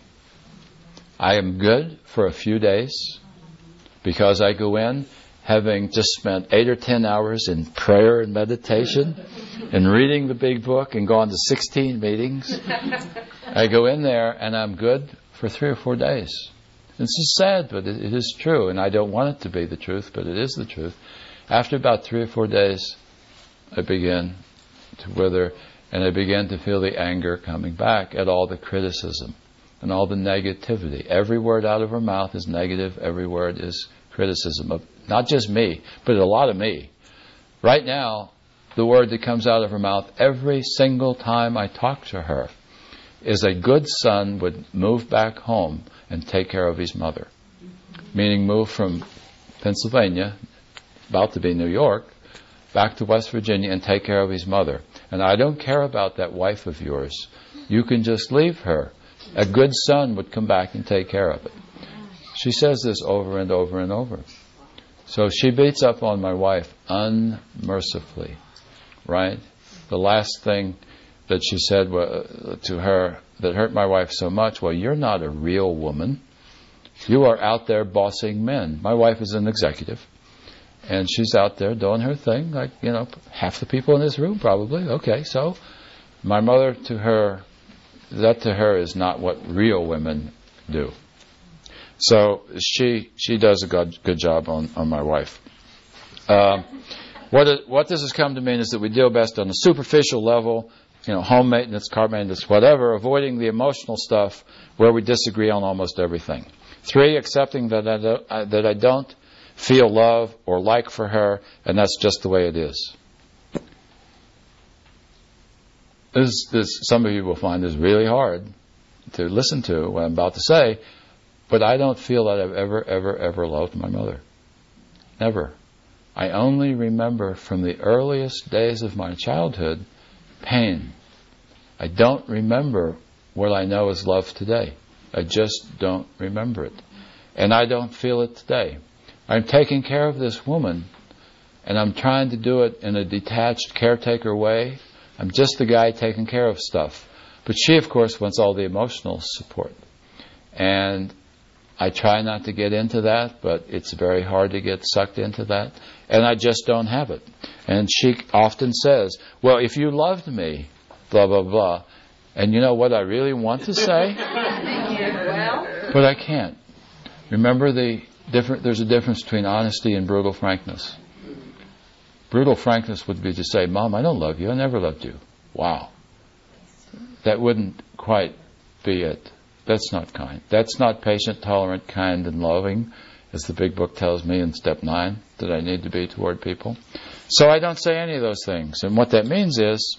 I am good for a few days because I go in having just spent eight or ten hours in prayer and meditation and reading the big book and gone to sixteen meetings. I go in there and I'm good for three or four days. This is sad, but it, it is true, and I don't want it to be the truth, but it is the truth. After about three or four days, I begin to wither, and I begin to feel the anger coming back at all the criticism and all the negativity. Every word out of her mouth is negative. Every word is criticism of not just me, but a lot of me. Right now, the word that comes out of her mouth every single time I talk to her is a good son would move back home and take care of his mother. Meaning move from Pennsylvania, about to be New York, back to West Virginia and take care of his mother. And I don't care about that wife of yours. You can just leave her. A good son would come back and take care of it. She says this over and over and over. So she beats up on my wife unmercifully, right? The last thing that she said to her that hurt my wife so much, well, you're not a real woman. You are out there bossing men. My wife is an executive, and she's out there doing her thing, like, you know, half the people in this room probably. Okay, so my mother to her, that to her is not what real women do. So she she does a good, good job on, on my wife. Um, what it, what this has come to mean is that we deal best on the superficial level, you know, home maintenance, car maintenance, whatever, avoiding the emotional stuff where we disagree on almost everything. Three, accepting that I don't, uh, that I don't feel love or like for her, and that's just the way it is. This, this, some of you will find this really hard to listen to what I'm about to say, but I don't feel that I've ever, ever, ever loved my mother. Never. I only remember from the earliest days of my childhood pain. I don't remember what I know is love today. I just don't remember it. And I don't feel it today. I'm taking care of this woman, and I'm trying to do it in a detached caretaker way. I'm just the guy taking care of stuff. But she, of course, wants all the emotional support. And I try not to get into that, but it's very hard to get sucked into that. And I just don't have it. And she often says, well, if you loved me, blah, blah, blah. And you know what I really want to say? But I can't. Remember, the different, there's a difference between honesty and brutal frankness. Brutal frankness would be to say, Mom, I don't love you. I never loved you. Wow. That wouldn't quite be it. That's not kind. That's not patient, tolerant, kind, and loving, as the big book tells me in step nine that I need to be toward people. So I don't say any of those things. And what that means is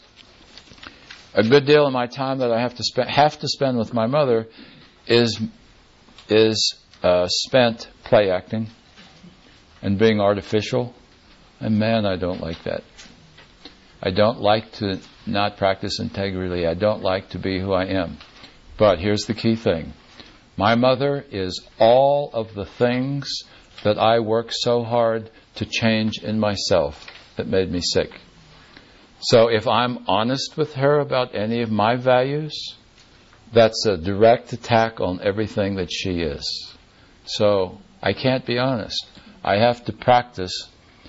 a good deal of my time that I have to spend have to spend with my mother is is uh, spent play acting and being artificial. And man, I don't like that. I don't like to not practice integrity. I don't like to be who I am. But here's the key thing. My mother is all of the things that I worked so hard to change in myself that made me sick. So if I'm honest with her about any of my values, that's a direct attack on everything that she is. So I can't be honest. I have to practice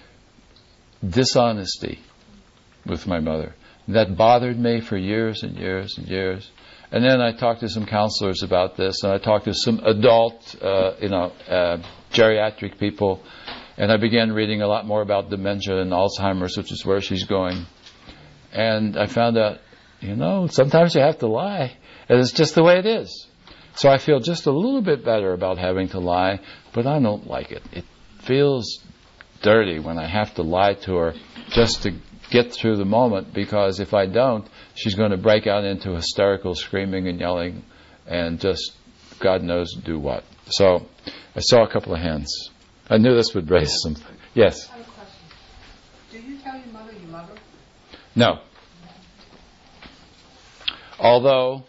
dishonesty with my mother. That bothered me for years and years and years. And then I talked to some counselors about this, and I talked to some adult, uh, you know, uh, geriatric people, and I began reading a lot more about dementia and Alzheimer's, which is where she's going. And I found out, you know, sometimes you have to lie, and it's just the way it is. So I feel just a little bit better about having to lie, but I don't like it. It feels dirty when I have to lie to her just to get through the moment, because if I don't, she's going to break out into hysterical screaming and yelling and just God knows do what. So I saw a couple of hands. I knew this would raise something. Yes? I have a question. Do you tell your mother you love her? No. Although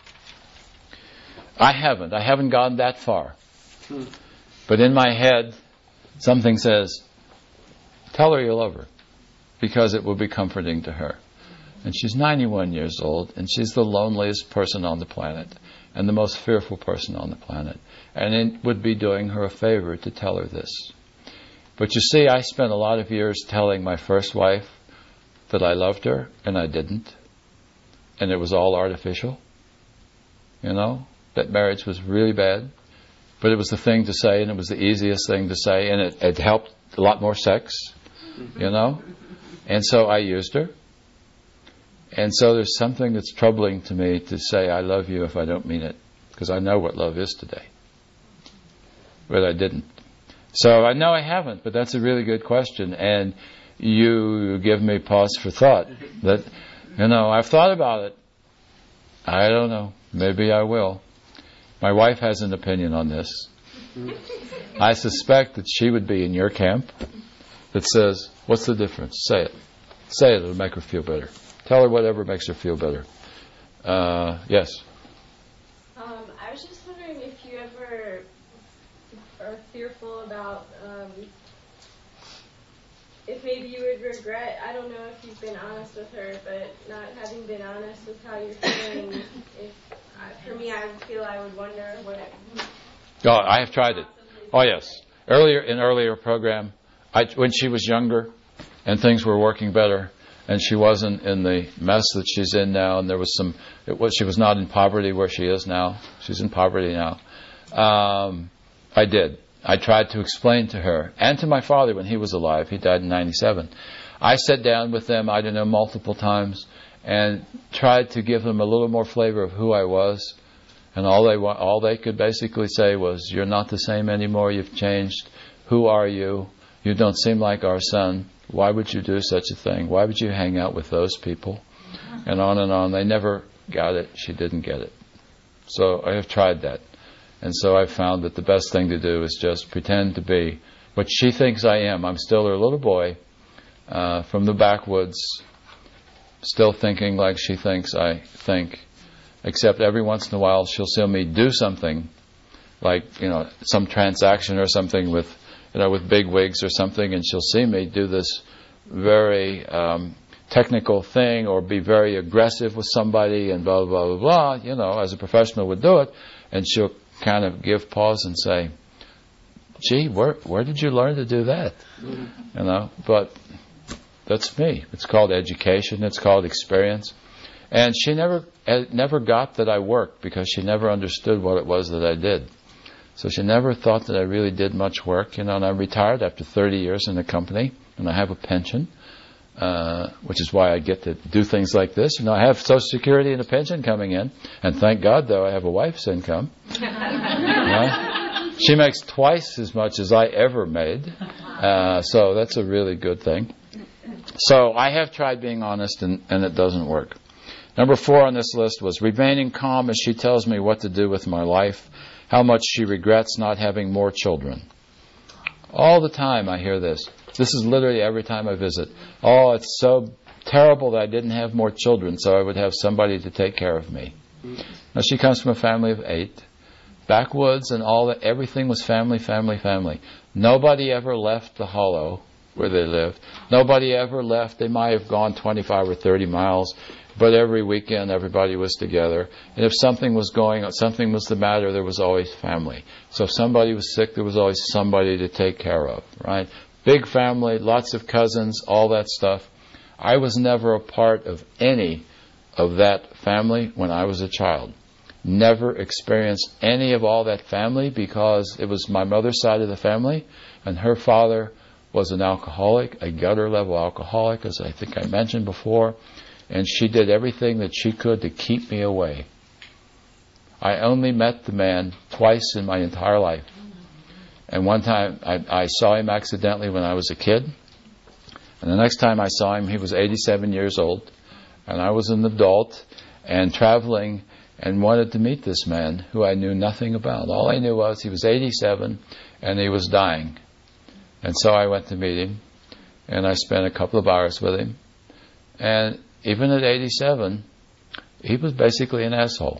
I haven't. I haven't gone that far. Hmm. But in my head, something says, tell her you love her, because it will be comforting to her. And she's ninety-one years old, and she's the loneliest person on the planet, and the most fearful person on the planet. And it would be doing her a favor to tell her this. But you see, I spent a lot of years telling my first wife that I loved her, and I didn't. And it was all artificial. You know, that marriage was really bad. But it was the thing to say, and it was the easiest thing to say, and it, it helped a lot more sex, you know. And so I used her. And so there's something that's troubling to me to say I love you if I don't mean it, because I know what love is today. But I didn't. So I know I haven't, but that's a really good question. And you give me pause for thought. That, you know, I've thought about it. I don't know. Maybe I will. My wife has an opinion on this. I suspect that she would be in your camp that says, what's the difference? Say it. Say it. It'll make her feel better. Tell her whatever makes her feel better. Uh, yes? Um, I was just wondering if you ever are fearful about um, if maybe you would regret, I don't know if you've been honest with her, but not having been honest with how you're feeling. If uh, for me, I would feel I would wonder what it, Oh, I have tried it. Oh, yes. Earlier in earlier program, I, when she was younger and things were working better, and she wasn't in the mess that she's in now, and there was some, it was, she was not in poverty where she is now. She's in poverty now. Um, I did. I tried to explain to her, and to my father when he was alive. He died in ninety-seven. I sat down with them, I don't know, multiple times, and tried to give them a little more flavor of who I was. And all they wa- all they could basically say was, "You're not the same anymore. You've changed. Who are you? You don't seem like our son. Why would you do such a thing? Why would you hang out with those people?" And on and on. They never got it. She didn't get it. So I have tried that. And so I've found that the best thing to do is just pretend to be what she thinks I am. I'm still her little boy uh, from the backwoods, still thinking like she thinks I think, except every once in a while she'll see me do something, like, you know, some transaction or something with, you know, with big wigs or something, and she'll see me do this very um, technical thing or be very aggressive with somebody and blah, blah, blah, blah, you know, as a professional would do it, and she'll kind of give pause and say, "Gee, where where did you learn to do that?" Mm-hmm. You know, but that's me. It's called education. It's called experience. And she never never got that I worked because she never understood what it was that I did. So she never thought that I really did much work. You know, and I'm retired after thirty years in the company, and I have a pension, uh, which is why I get to do things like this. You know, I have Social Security and a pension coming in, and thank God, though, I have a wife's income. Right? She makes twice as much as I ever made, uh, so that's a really good thing. So I have tried being honest, and, and it doesn't work. Number four on this list was remaining calm as she tells me what to do with my life, how much she regrets not having more children. All the time I hear this. This is literally every time I visit. Oh, it's so terrible that I didn't have more children, so I would have somebody to take care of me. Now, she comes from a family of eight. Backwoods and all that, everything was family, family, family. Nobody ever left the hollow where they lived. Nobody ever left. They might have gone twenty-five or thirty miles, but every weekend everybody was together. And if something was going on, something was the matter, there was always family. So if somebody was sick, there was always somebody to take care of, right? Big family, lots of cousins, all that stuff. I was never a part of any of that family when I was a child. Never experienced any of all that family because it was my mother's side of the family, and her father was an alcoholic, a gutter-level alcoholic, as I think I mentioned before, and she did everything that she could to keep me away. I only met the man twice in my entire life. And one time I, I saw him accidentally when I was a kid, and the next time I saw him he was eighty-seven years old, and I was an adult and traveling and wanted to meet this man who I knew nothing about. All I knew was he was eighty-seven and he was dying. And so I went to meet him, and I spent a couple of hours with him. And even at eighty-seven, he was basically an asshole.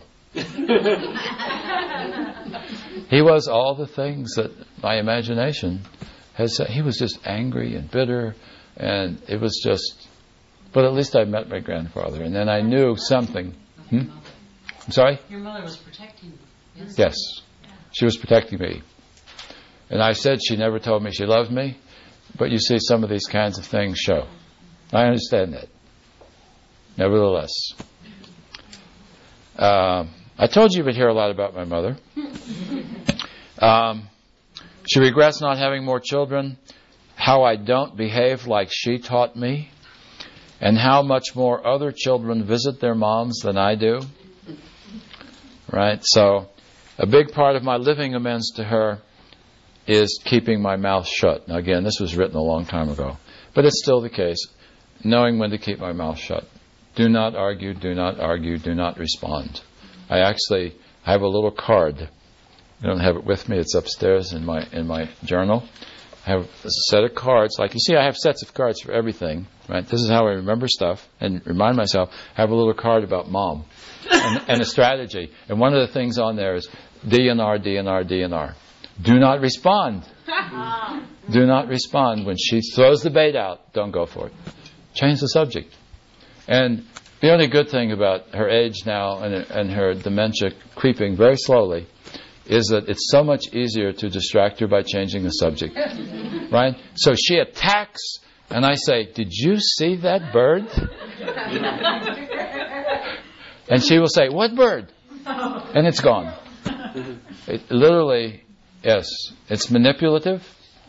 He was all the things that my imagination has said. He was just angry and bitter, and it was just... But at least I met my grandfather, and then I knew something. Hmm? I'm sorry? Your mother was protecting you. Yes. Yes. She was protecting me. And I said she never told me she loved me, but you see some of these kinds of things show. I understand that. Nevertheless. Uh, I told you you would hear a lot about my mother. Um, she regrets not having more children, how I don't behave like she taught me, and how much more other children visit their moms than I do. Right? So, a big part of my living amends to her is keeping my mouth shut. Now again, this was written a long time ago, but it's still the case. Knowing when to keep my mouth shut. Do not argue, do not argue, do not respond. I actually have a little card. I don't have it with me. It's upstairs in my in my journal. I have a set of cards. Like you see, I have sets of cards for everything. Right? This is how I remember stuff and remind myself. I have a little card about Mom and, and a strategy. And one of the things on there is D N R, D N R, D N R. Do not respond. Do not respond. When she throws the bait out, don't go for it. Change the subject. And the only good thing about her age now and, and her dementia creeping very slowly is that it's so much easier to distract her by changing the subject. Right? So she attacks, and I say, did you see that bird? And she will say, what bird? And it's gone. It literally, yes, it's manipulative,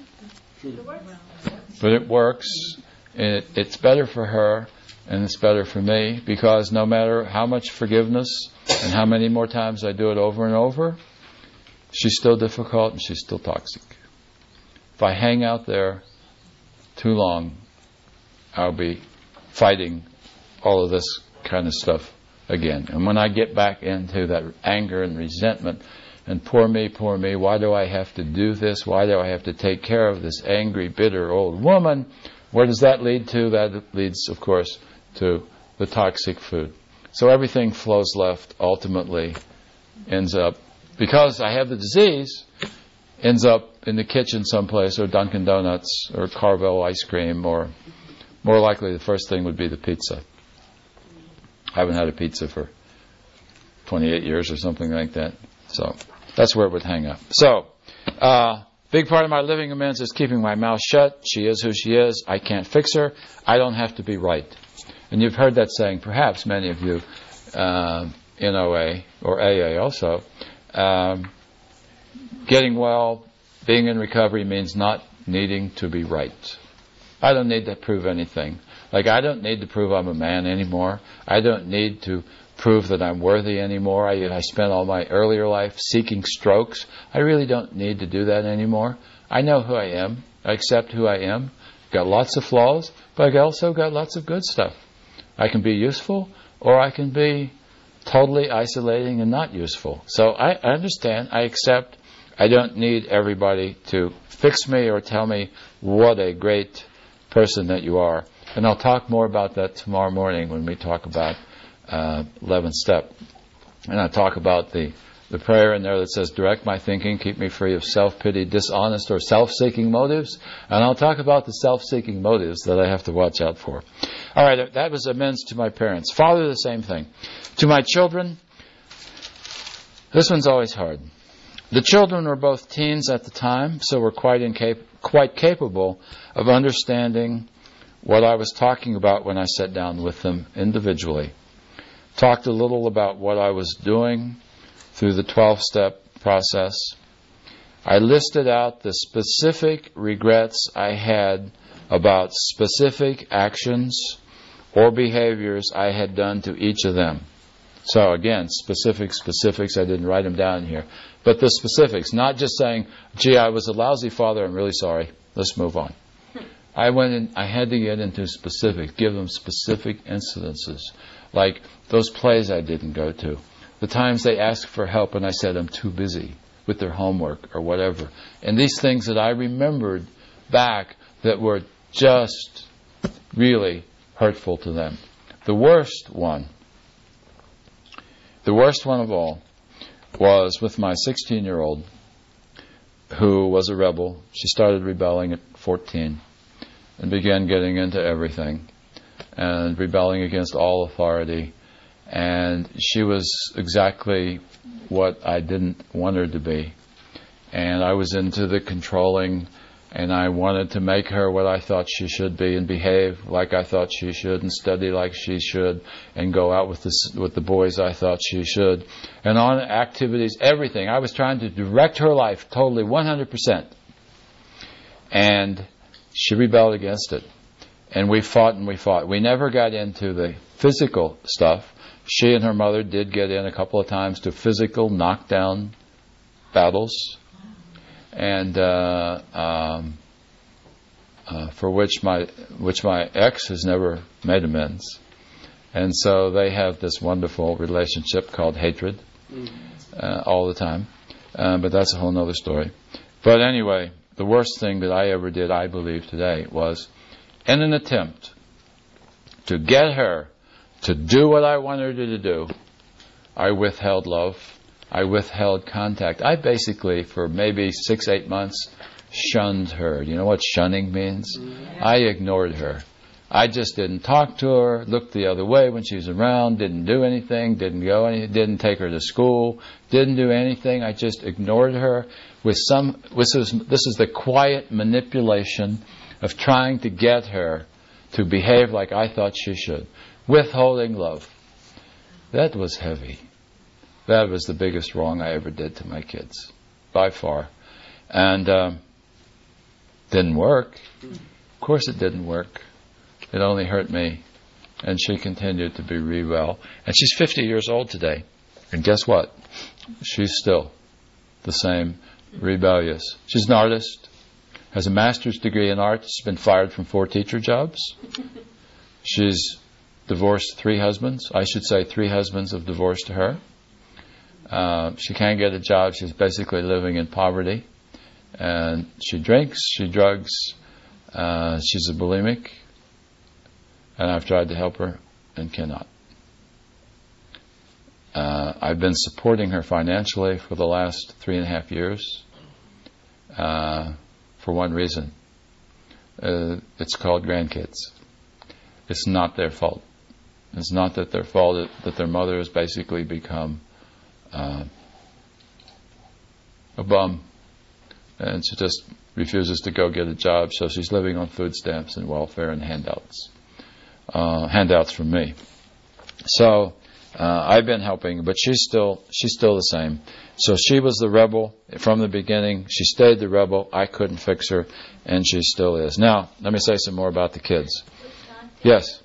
but it works. It, it's better for her, and it's better for me, because no matter how much forgiveness and how many more times I do it over and over, she's still difficult and she's still toxic. If I hang out there too long, I'll be fighting all of this kind of stuff again. And when I get back into that anger and resentment, and poor me, poor me, why do I have to do this? Why do I have to take care of this angry, bitter old woman? Where does that lead to? That leads, of course, to the toxic food. So everything flows left, ultimately ends up, because I have the disease, ends up in the kitchen someplace, or Dunkin' Donuts, or Carvel ice cream, or more likely the first thing would be the pizza. I haven't had a pizza for twenty-eight years or something like that. So that's where it would hang up. So, uh, big part of my living amends is keeping my mouth shut. She is who she is. I can't fix her. I don't have to be right. And you've heard that saying, perhaps many of you, uh, in O A, or A A also. Um, getting well, being in recovery means not needing to be right. I don't need to prove anything. Like, I don't need to prove I'm a man anymore. I don't need to prove that I'm worthy anymore. I, I spent all my earlier life seeking strokes. I really don't need to do that anymore. I know who I am. I accept who I am. Got lots of flaws, but I also got lots of good stuff. I can be useful, or I can be totally isolating and not useful. So I, I understand. I accept. I don't need everybody to fix me or tell me what a great person that you are. And I'll talk more about that tomorrow morning when we talk about uh, eleventh step. And I'll talk about the, the prayer in there that says, direct my thinking, keep me free of self-pity, dishonest or self-seeking motives. And I'll talk about the self-seeking motives that I have to watch out for. All right, that was amends to my parents. Father, the same thing. To my children, this one's always hard. The children were both teens at the time, so were quite incap- quite capable of understanding what I was talking about when I sat down with them individually. Talked a little about what I was doing through the twelve-step process. I listed out the specific regrets I had about specific actions or behaviors I had done to each of them. So again, specific specifics, I didn't write them down here. But the specifics, not just saying, gee, I was a lousy father, I'm really sorry, let's move on. I went in, I had to get into specifics, give them specific incidences, like those plays I didn't go to, the times they asked for help and I said I'm too busy with their homework or whatever. And these things that I remembered back that were just really hurtful to them. The worst one, the worst one of all, was with my sixteen-year-old who was a rebel. She started rebelling at fourteen and began getting into everything and rebelling against all authority. And she was exactly what I didn't want her to be. And I was into the controlling, and I wanted to make her what I thought she should be and behave like I thought she should and study like she should and go out with the, with the boys I thought she should. And on activities, everything. I was trying to direct her life totally one hundred percent. And she rebelled against it. And we fought and we fought. We never got into the physical stuff. She and her mother did get in a couple of times to physical knockdown battles. And uh, um, uh, for which my which my ex has never made amends, and so they have this wonderful relationship called hatred uh, all the time. Uh, but that's a whole other story. But anyway, the worst thing that I ever did, I believe today, was in an attempt to get her to do what I wanted her to do, I withheld love. I withheld contact. I basically, for maybe six, eight months, shunned her. You know what shunning means? Yeah. I ignored her. I just didn't talk to her, looked the other way when she was around, didn't do anything, didn't go any, didn't take her to school, didn't do anything. I just ignored her with some. This is this is the quiet manipulation of trying to get her to behave like I thought she should, withholding love. That was heavy. That was the biggest wrong I ever did to my kids, by far, and um, didn't work. Of course, it didn't work. It only hurt me. And she continued to be re-well. And she's fifty years old today. And guess what? She's still the same rebellious. She's an artist, has a master's degree in art. She's been fired from four teacher jobs. She's divorced three husbands. I should say three husbands have divorced her. Uh, she can't get a job. She's basically living in poverty. And she drinks, she drugs. Uh, she's a bulimic. And I've tried to help her and cannot. Uh, I've been supporting her financially for the last three and a half years uh, for one reason. Uh, it's called grandkids. It's not their fault. It's not that their fault that their mother has basically become uh, a bum, and she just refuses to go get a job, so she's living on food stamps and welfare and handouts. Uh, handouts from me. So uh, I've been helping, but she's still she's still the same. So she was the rebel from the beginning. She stayed the rebel. I couldn't fix her, and she still is. Now, let me say some more about the kids. Yes.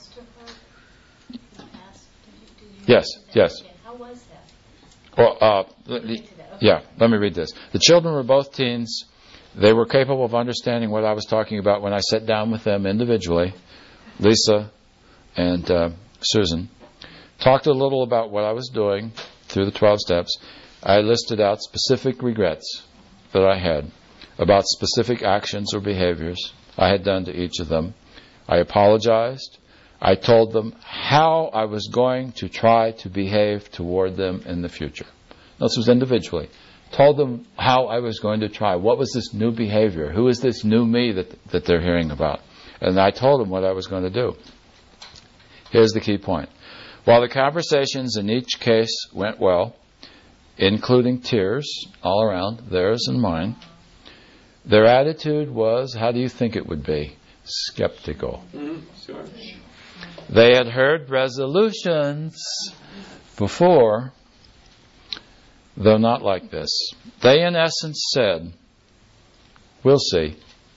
Yes. Yes. How was that? Well, uh, the, yeah. Let me read this. The children were both teens. They were capable of understanding what I was talking about when I sat down with them individually. Lisa and uh, Susan talked a little about what I was doing through the twelve steps. I listed out specific regrets that I had about specific actions or behaviors I had done to each of them. I apologized. I told them how I was going to try to behave toward them in the future. This was individually. Told them how I was going to try. What was this new behavior? Who is this new me that that they're hearing about? And I told them what I was going to do. Here's the key point. While the conversations in each case went well, including tears all around, theirs and mine, their attitude was, how do you think it would be? Skeptical. Mm-hmm. Sure. They had heard resolutions before, though not like this. They, in essence, said, we'll see.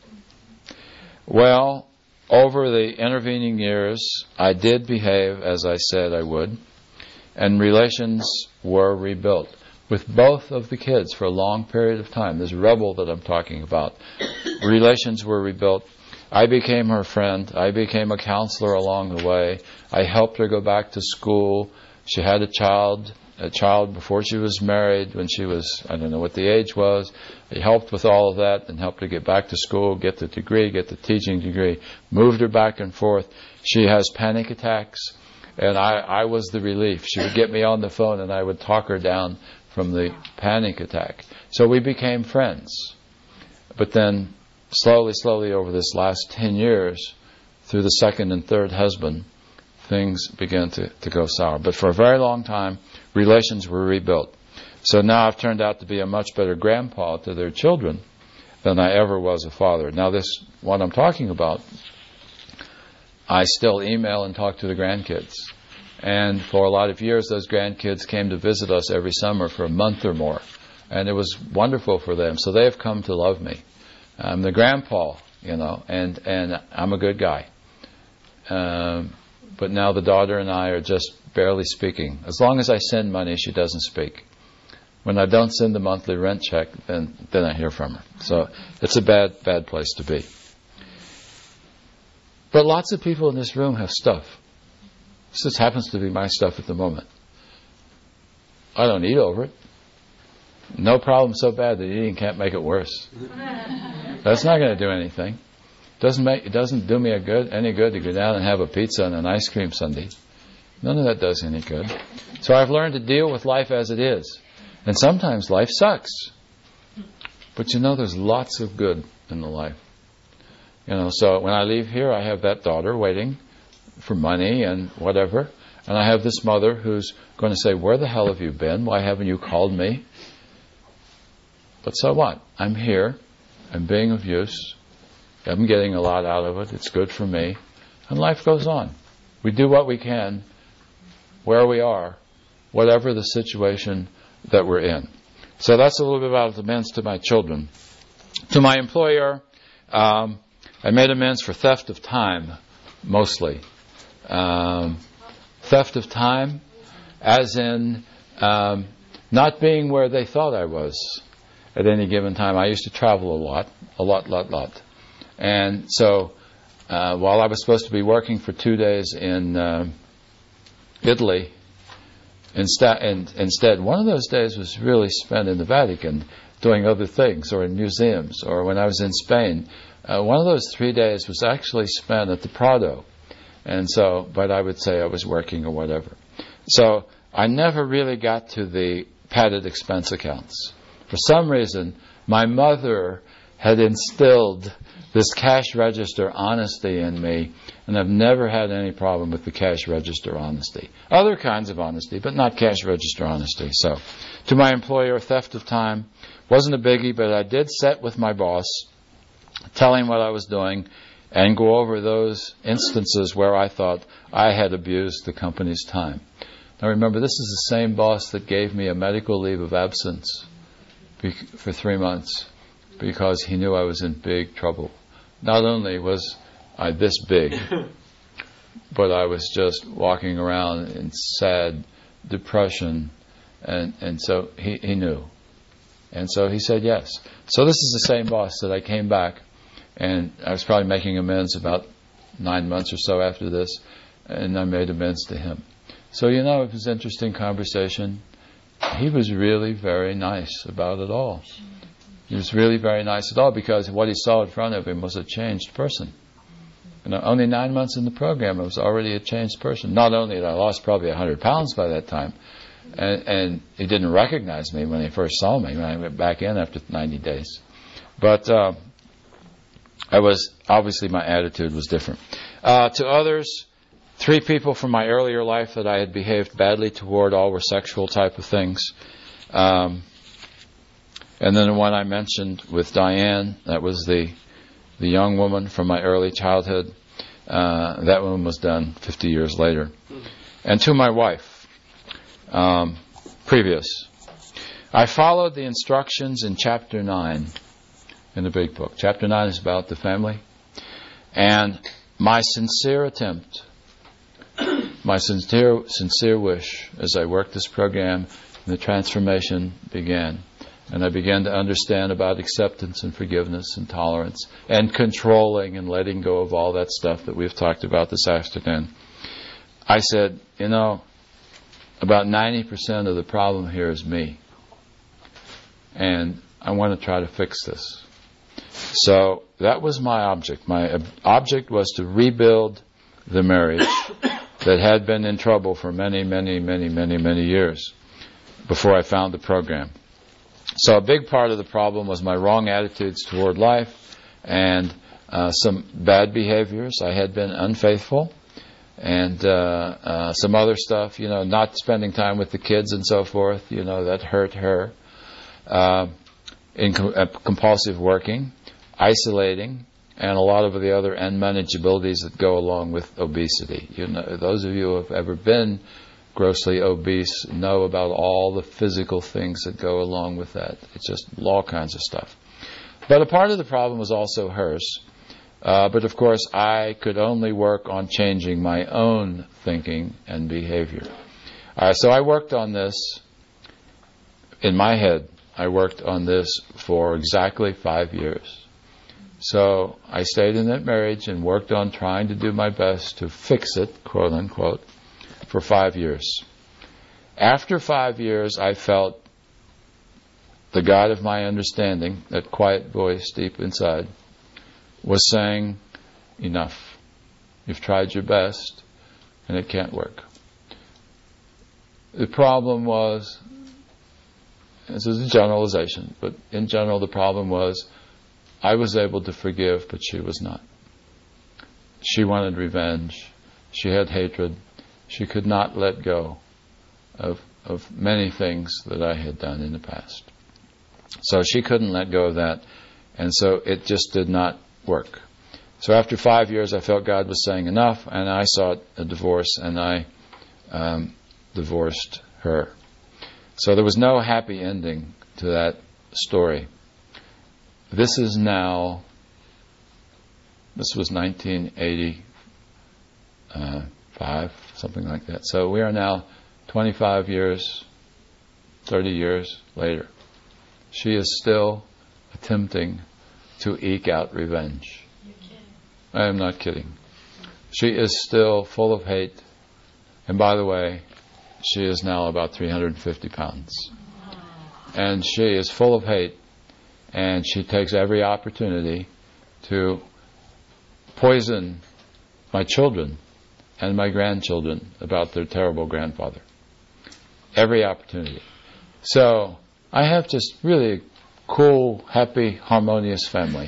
Well, over the intervening years, I did behave as I said I would, and relations were rebuilt with both of the kids for a long period of time. This rebel that I'm talking about, relations were rebuilt. I became her friend. I became a counselor along the way. I helped her go back to school. She had a child, a child before she was married, when she was, I don't know what the age was. I helped with all of that and helped her get back to school, get the degree, get the teaching degree, moved her back and forth. She has panic attacks, and I, I was the relief. She would get me on the phone and I would talk her down from the panic attack. So we became friends. But then slowly, slowly over this last ten years, through the second and third husband, things began to, to go sour. But for a very long time, relations were rebuilt. So now I've turned out to be a much better grandpa to their children than I ever was a father. Now this, what I'm talking about, I still email and talk to the grandkids. And for a lot of years, those grandkids came to visit us every summer for a month or more. And it was wonderful for them. So they have come to love me. I'm the grandpa, you know, and, and I'm a good guy. Um, but now the daughter and I are just barely speaking. As long as I send money, she doesn't speak. When I don't send the monthly rent check, then then I hear from her. So it's a bad, bad place to be. But lots of people in this room have stuff. This just happens to be my stuff at the moment. I don't eat over it. No problem so bad that eating can't make it worse. That's not going to do anything. Doesn't make it doesn't do me a good any good to go down and have a pizza and an ice cream sundae. None of that does any good. So I've learned to deal with life as it is. And sometimes life sucks. But you know, there's lots of good in the life. You know, so when I leave here, I have that daughter waiting for money and whatever, and I have this mother who's going to say, where the hell have you been? Why haven't you called me? But so what? I'm here. I'm being of use. I'm getting a lot out of it. It's good for me. And life goes on. We do what we can, where we are, whatever the situation that we're in. So that's a little bit about amends to my children. To my employer, um, I made amends for theft of time, mostly. Um, theft of time, as in um, not being where they thought I was at any given time. I used to travel a lot, a lot, lot, lot. And so uh, while I was supposed to be working for two days in uh, Italy, instead, in, instead, one of those days was really spent in the Vatican doing other things, or in museums, or when I was in Spain. Uh, one of those three days was actually spent at the Prado. And so, but I would say I was working or whatever. So I never really got to the padded expense accounts. For some reason, my mother had instilled this cash register honesty in me, and I've never had any problem with the cash register honesty. Other kinds of honesty, but not cash register honesty. So, to my employer, theft of time wasn't a biggie, but I did sit with my boss, tell him what I was doing, and go over those instances where I thought I had abused the company's time. Now remember, this is the same boss that gave me a medical leave of absence for three months because he knew I was in big trouble. Not only was I this big, but I was just walking around in sad depression, and, and so he, he knew. And so he said yes. So this is the same boss that I came back, and I was probably making amends about nine months or so after this, and I made amends to him. So, you know, it was an interesting conversation. He was really very nice about it all. He was really very nice at all because what he saw in front of him was a changed person. You know, only nine months in the program, I was already a changed person. Not only had I lost probably one hundred pounds by that time, and, and he didn't recognize me when he first saw me, when I went back in after ninety days. But uh, I was, obviously my attitude was different. Uh, to others, three people from my earlier life that I had behaved badly toward, all were sexual type of things. Um, and then the one I mentioned with Diane, that was the the young woman from my early childhood. Uh, that one was done fifty years later. And to my wife, um, previous. I followed the instructions in chapter nine in the big book. Chapter nine is about the family. And my sincere attempt, my sincere, sincere wish as I worked this program, the transformation began. And I began to understand about acceptance and forgiveness and tolerance and controlling and letting go of all that stuff that we've talked about this afternoon. I said, you know, about ninety percent of the problem here is me. And I want to try to fix this. So that was my object. My ob- object was to rebuild the marriage that had been in trouble for many, many, many, many, many years before I found the program. So a big part of the problem was my wrong attitudes toward life and uh, some bad behaviors. I had been unfaithful and uh, uh, some other stuff, you know, not spending time with the kids and so forth, you know, that hurt her. Uh, in com- uh, compulsive working, isolating, and a lot of the other unmanageabilities that go along with obesity. You know, those of you who have ever been grossly obese know about all the physical things that go along with that. It's just all kinds of stuff. But a part of the problem was also hers. Uh, but of course, I could only work on changing my own thinking and behavior. Uh, so I worked on this in my head. I worked on this for exactly five years. So I stayed in that marriage and worked on trying to do my best to fix it, quote unquote, for five years. After five years, I felt the God of my understanding, that quiet voice deep inside, was saying, enough. You've tried your best, and it can't work. The problem was, this is a generalization, but in general the problem was I was able to forgive, but she was not. she wanted revenge. She had hatred. She could not let go of of many things that I had done in the past. So she couldn't let go of that, and so it just did not work. So after five years, I felt God was saying enough, and I sought a divorce, and I um, divorced her. So there was no happy ending to that story. This is now, this was nineteen eighty-five, something like that. So we are now twenty-five years, thirty years later. She is still attempting to eke out revenge. I am not kidding. She is still full of hate. And by the way, she is now about three hundred fifty pounds. And she is full of hate. And she takes every opportunity to poison my children and my grandchildren about their terrible grandfather. Every opportunity. So I have just really a cool, happy, harmonious family.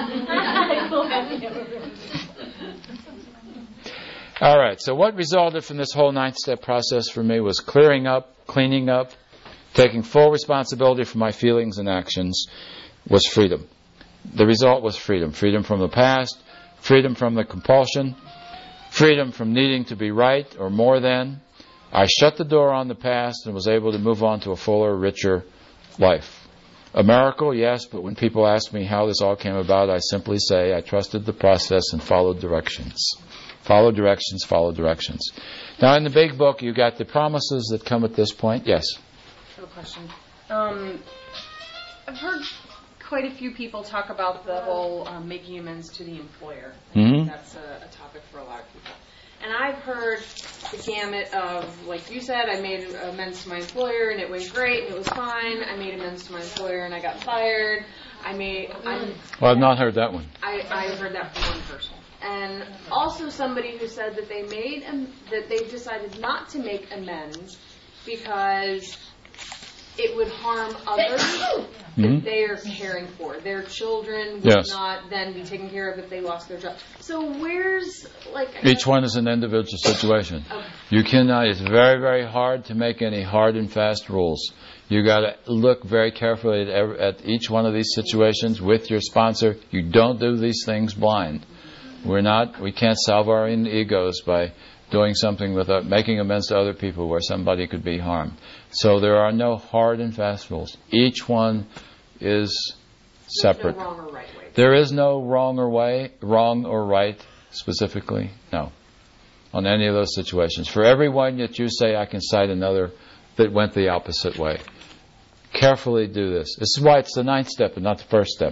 All right, so what resulted from this whole ninth-step process for me was clearing up, cleaning up, taking full responsibility for my feelings and actions, was freedom. The result was freedom. Freedom from the past, freedom from the compulsion, freedom from needing to be right or more than. I shut the door on the past and was able to move on to a fuller, richer life. A miracle, yes, but when people ask me how this all came about, I simply say I trusted the process and followed directions. Follow directions, follow directions. Now in the big book, you got the promises that come at this point. Yes? I have a question. Um, I've heard quite a few people talk about the whole um, making amends to the employer. I Mm-hmm. think that's a, a topic for a lot of people. And I've heard the gamut of, like you said, I made amends to my employer and it went great and it was fine. I made amends to my employer and I got fired. I made. I'm, Well, I've not heard that one. I, I heard that from one person. And also somebody who said that they made um, that they've decided not to make amends because it would harm others Mm-hmm. that they are caring for. Their children would Yes. not then be taken care of if they lost their job. So where's, like... I Each guess- one is an individual situation. Okay. You cannot, it's very, very hard to make any hard and fast rules. You got to look very carefully at, every, at each one of these situations with your sponsor. You don't do these things blind. We're not, we can't salve our own egos by doing something without making amends to other people where somebody could be harmed. So there are no hard and fast rules. Each one is separate. There's no wrong or right way. There is no wrong or way, wrong or right specifically. No. On any of those situations. For every one that you say, I can cite another that went the opposite way. Carefully do this. This is why it's the ninth step and not the first step.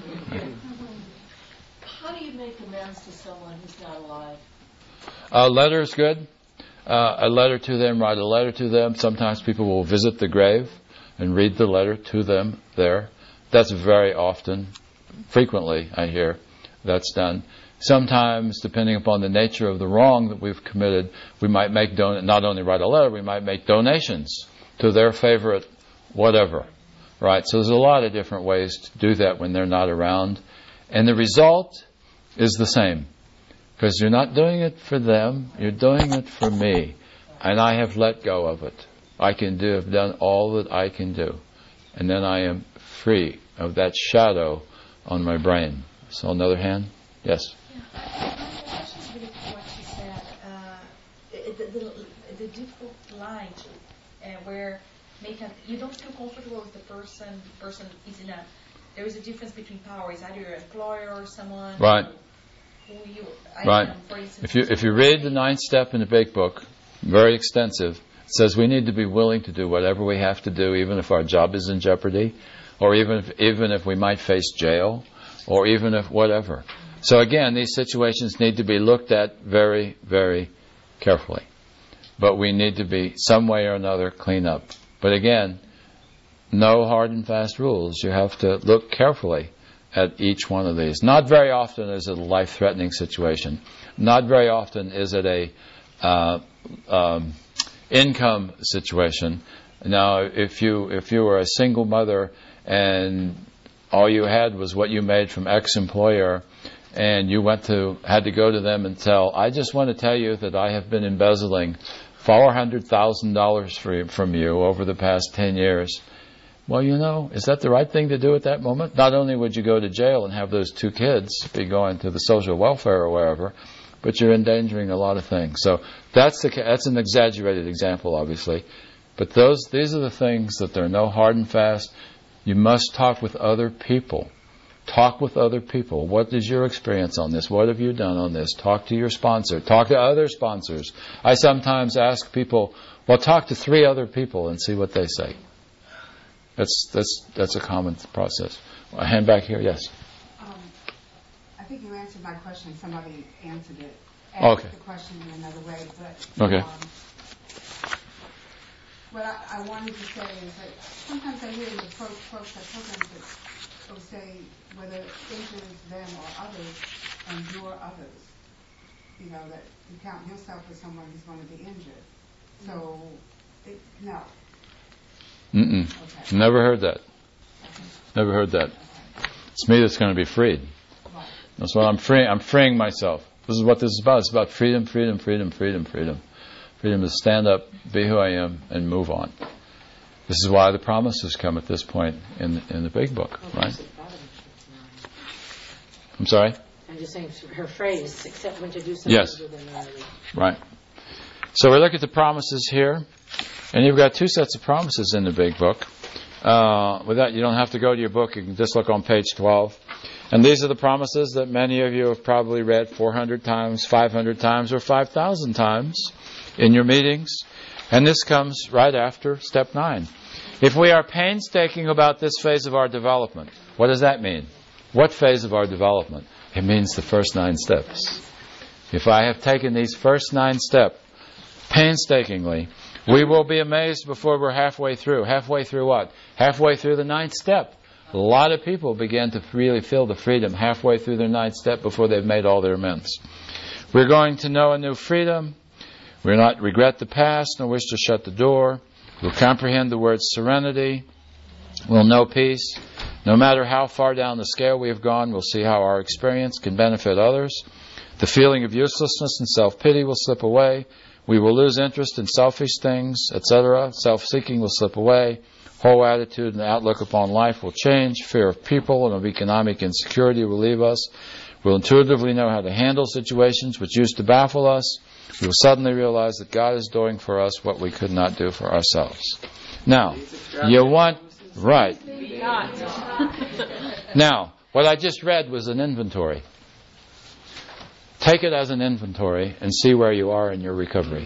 How do you make amends to someone who's not alive? A letter is good. Uh, a letter to them, write a letter to them. Sometimes people will visit the grave and read the letter to them there. That's very often, frequently, I hear, that's done. Sometimes, depending upon the nature of the wrong that we've committed, we might make don- not only write a letter, we might make donations to their favorite whatever. Right? So there's a lot of different ways to do that when they're not around. And the result is the same. Because you're not doing it for them, you're doing it for me. And I have let go of it. I can do, have done all that I can do. And then I am free of that shadow on my brain. So another hand? Yes? Just really what she said. Uh, the, the, the difficult line uh, where make a, you don't feel comfortable with the person. The person is in a. There is a difference between power. Is either your employer or someone. Right. Who you, I Right. am, for instance, If you if you read the ninth step in the big book, very extensive, it says we need to be willing to do whatever we have to do, even if our job is in jeopardy, or even if even if we might face jail, or even if whatever. So again, these situations need to be looked at very, very carefully. But we need to be some way or another clean up. But again, no hard and fast rules. You have to look carefully at each one of these. Not very often is it a life-threatening situation. Not very often is it a uh, um, income situation. Now, if you if you were a single mother and all you had was what you made from ex-employer, and you went to had to go to them and tell, I just want to tell you that I have been embezzling four hundred thousand dollars from you over the past ten years. Well, you know, is that the right thing to do at that moment? Not only would you go to jail and have those two kids be going to the social welfare or wherever, but you're endangering a lot of things. So that's the that's an exaggerated example, obviously. But those these are the things that there are no hard and fast. You must talk with other people. Talk with other people. What is your experience on this? What have you done on this? Talk to your sponsor. Talk to other sponsors. I sometimes ask people, well, talk to three other people and see what they say. That's that's that's a common process. A hand back here, yes. Um, I think you answered my question. Somebody answered it. Okay. Asked the question in another way, but Okay. Um, what I, I wanted to say is that sometimes I hear the folks, folks at programs that will say whether it injures them or others, endure others. You know, that you count yourself as someone who's going to be injured. So, it, no. Mm-mm. Okay. Never heard that. Never heard that. It's me that's going to be freed. Right. That's what I'm freeing. I'm freeing myself. This is what this is about. It's about freedom, freedom, freedom, freedom, freedom. Freedom to stand up, be who I am, and move on. This is why the promises come at this point in in the big book, right? I'm sorry? I'm just saying her phrase, except when to do something Yes. within the early. Right. So we look at the promises here, and you've got two sets of promises in the big book. Uh, with that, you don't have to go to your book. You can just look on page twelve. And these are the promises that many of you have probably read four hundred times, five hundred times, or five thousand times in your meetings. And this comes right after step nine. If we are painstaking about this phase of our development, what does that mean? What phase of our development? It means the first nine steps. If I have taken these first nine steps painstakingly, we will be amazed before we're halfway through. Halfway through what? Halfway through the ninth step. A lot of people begin to really feel the freedom halfway through their ninth step before they've made all their amends. We're going to know a new freedom. We'll not regret the past, nor wish to shut the door. We'll comprehend the word serenity. We'll know peace. No matter how far down the scale we have gone, we'll see how our experience can benefit others. The feeling of uselessness and self-pity will slip away. We will lose interest in selfish things, et cetera. Self-seeking will slip away. Whole attitude and outlook upon life will change. Fear of people and of economic insecurity will leave us. We'll intuitively know how to handle situations which used to baffle us. We will suddenly realize that God is doing for us what we could not do for ourselves. Now, you want... Right. Now, what I just read was an inventory. Take it as an inventory and see where you are in your recovery.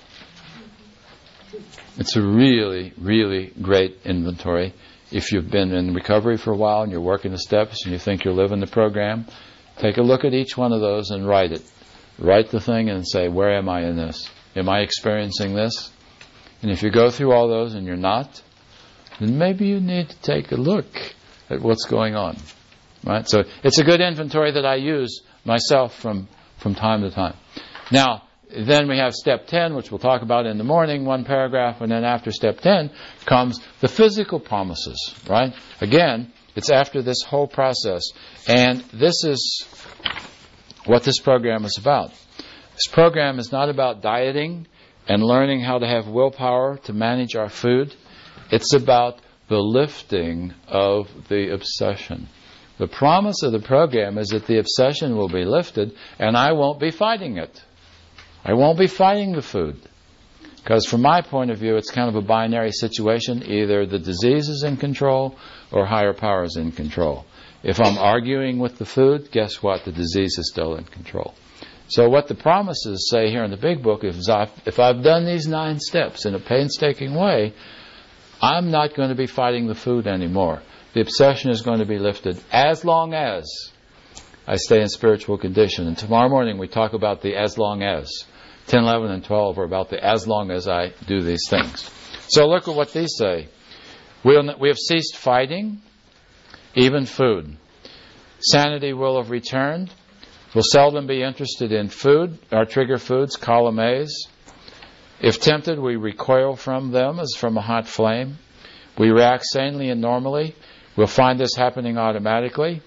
It's a really, really great inventory. If you've been in recovery for a while and you're working the steps and you think you're living the program, take a look at each one of those and write it. Write the thing and say, where am I in this? Am I experiencing this? And if you go through all those and you're not, then maybe you need to take a look at what's going on. Right? So it's a good inventory that I use myself from, from time to time. Now, then we have step ten, which we'll talk about in the morning, one paragraph, and then after step ten comes the physical promises, right? Again, it's after this whole process. And this is what this program is about. This program is not about dieting and learning how to have willpower to manage our food. It's about the lifting of the obsession. The promise of the program is that the obsession will be lifted and I won't be fighting it. I won't be fighting the food. Because from my point of view, it's kind of a binary situation. Either the disease is in control or higher power is in control. If I'm arguing with the food, guess what? The disease is still in control. So what the promises say here in the big book is if I've done these nine steps in a painstaking way, I'm not going to be fighting the food anymore. The obsession is going to be lifted as long as I stay in spiritual condition. And tomorrow morning we talk about the as long as. ten, eleven, and twelve are about the as long as I do these things. So look at what these say. We'll, we have ceased fighting, even food. Sanity will have returned. We'll seldom be interested in food. Our trigger foods, column A's. If tempted, we recoil from them as from a hot flame. We react sanely and normally. We'll find this happening automatically.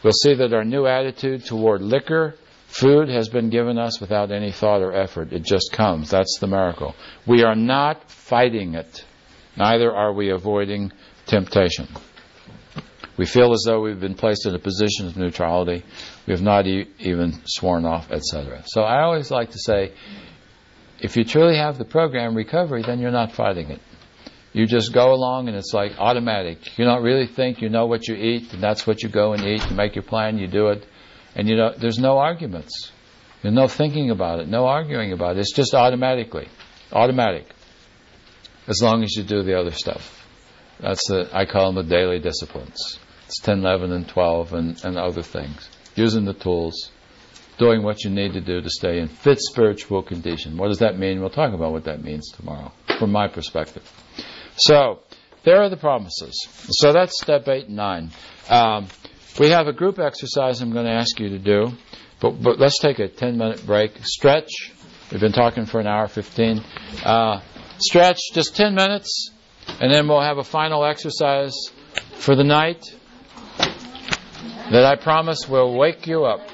We'll see that our new attitude toward liquor, food, has been given us without any thought or effort. It just comes. That's the miracle. We are not fighting it. Neither are we avoiding temptation. We feel as though we've been placed in a position of neutrality. We have not e- even sworn off, et cetera. So I always like to say, if you truly have the program recovery, then you're not fighting it. You just go along and it's like automatic. You don't really think, you know what you eat, and that's what you go and eat. You make your plan, you do it. And you know, there's no arguments. There's no thinking about it, no arguing about it. It's just automatically. Automatic. As long as you do the other stuff. That's the, I call them the daily disciplines. It's ten, eleven, and twelve, and, and other things. Using the tools. Doing what you need to do to stay in fit spiritual condition. What does that mean? We'll talk about what that means tomorrow, from my perspective. So, there are the promises. So that's step eight and nine. Um, we have a group exercise I'm going to ask you to do, but, but let's take a ten-minute break. Stretch. We've been talking for an hour fifteen. Uh, stretch, just ten minutes, and then we'll have a final exercise for the night that I promise will wake you up.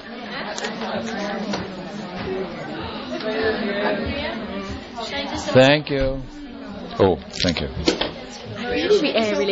Thank you. Oh, thank you.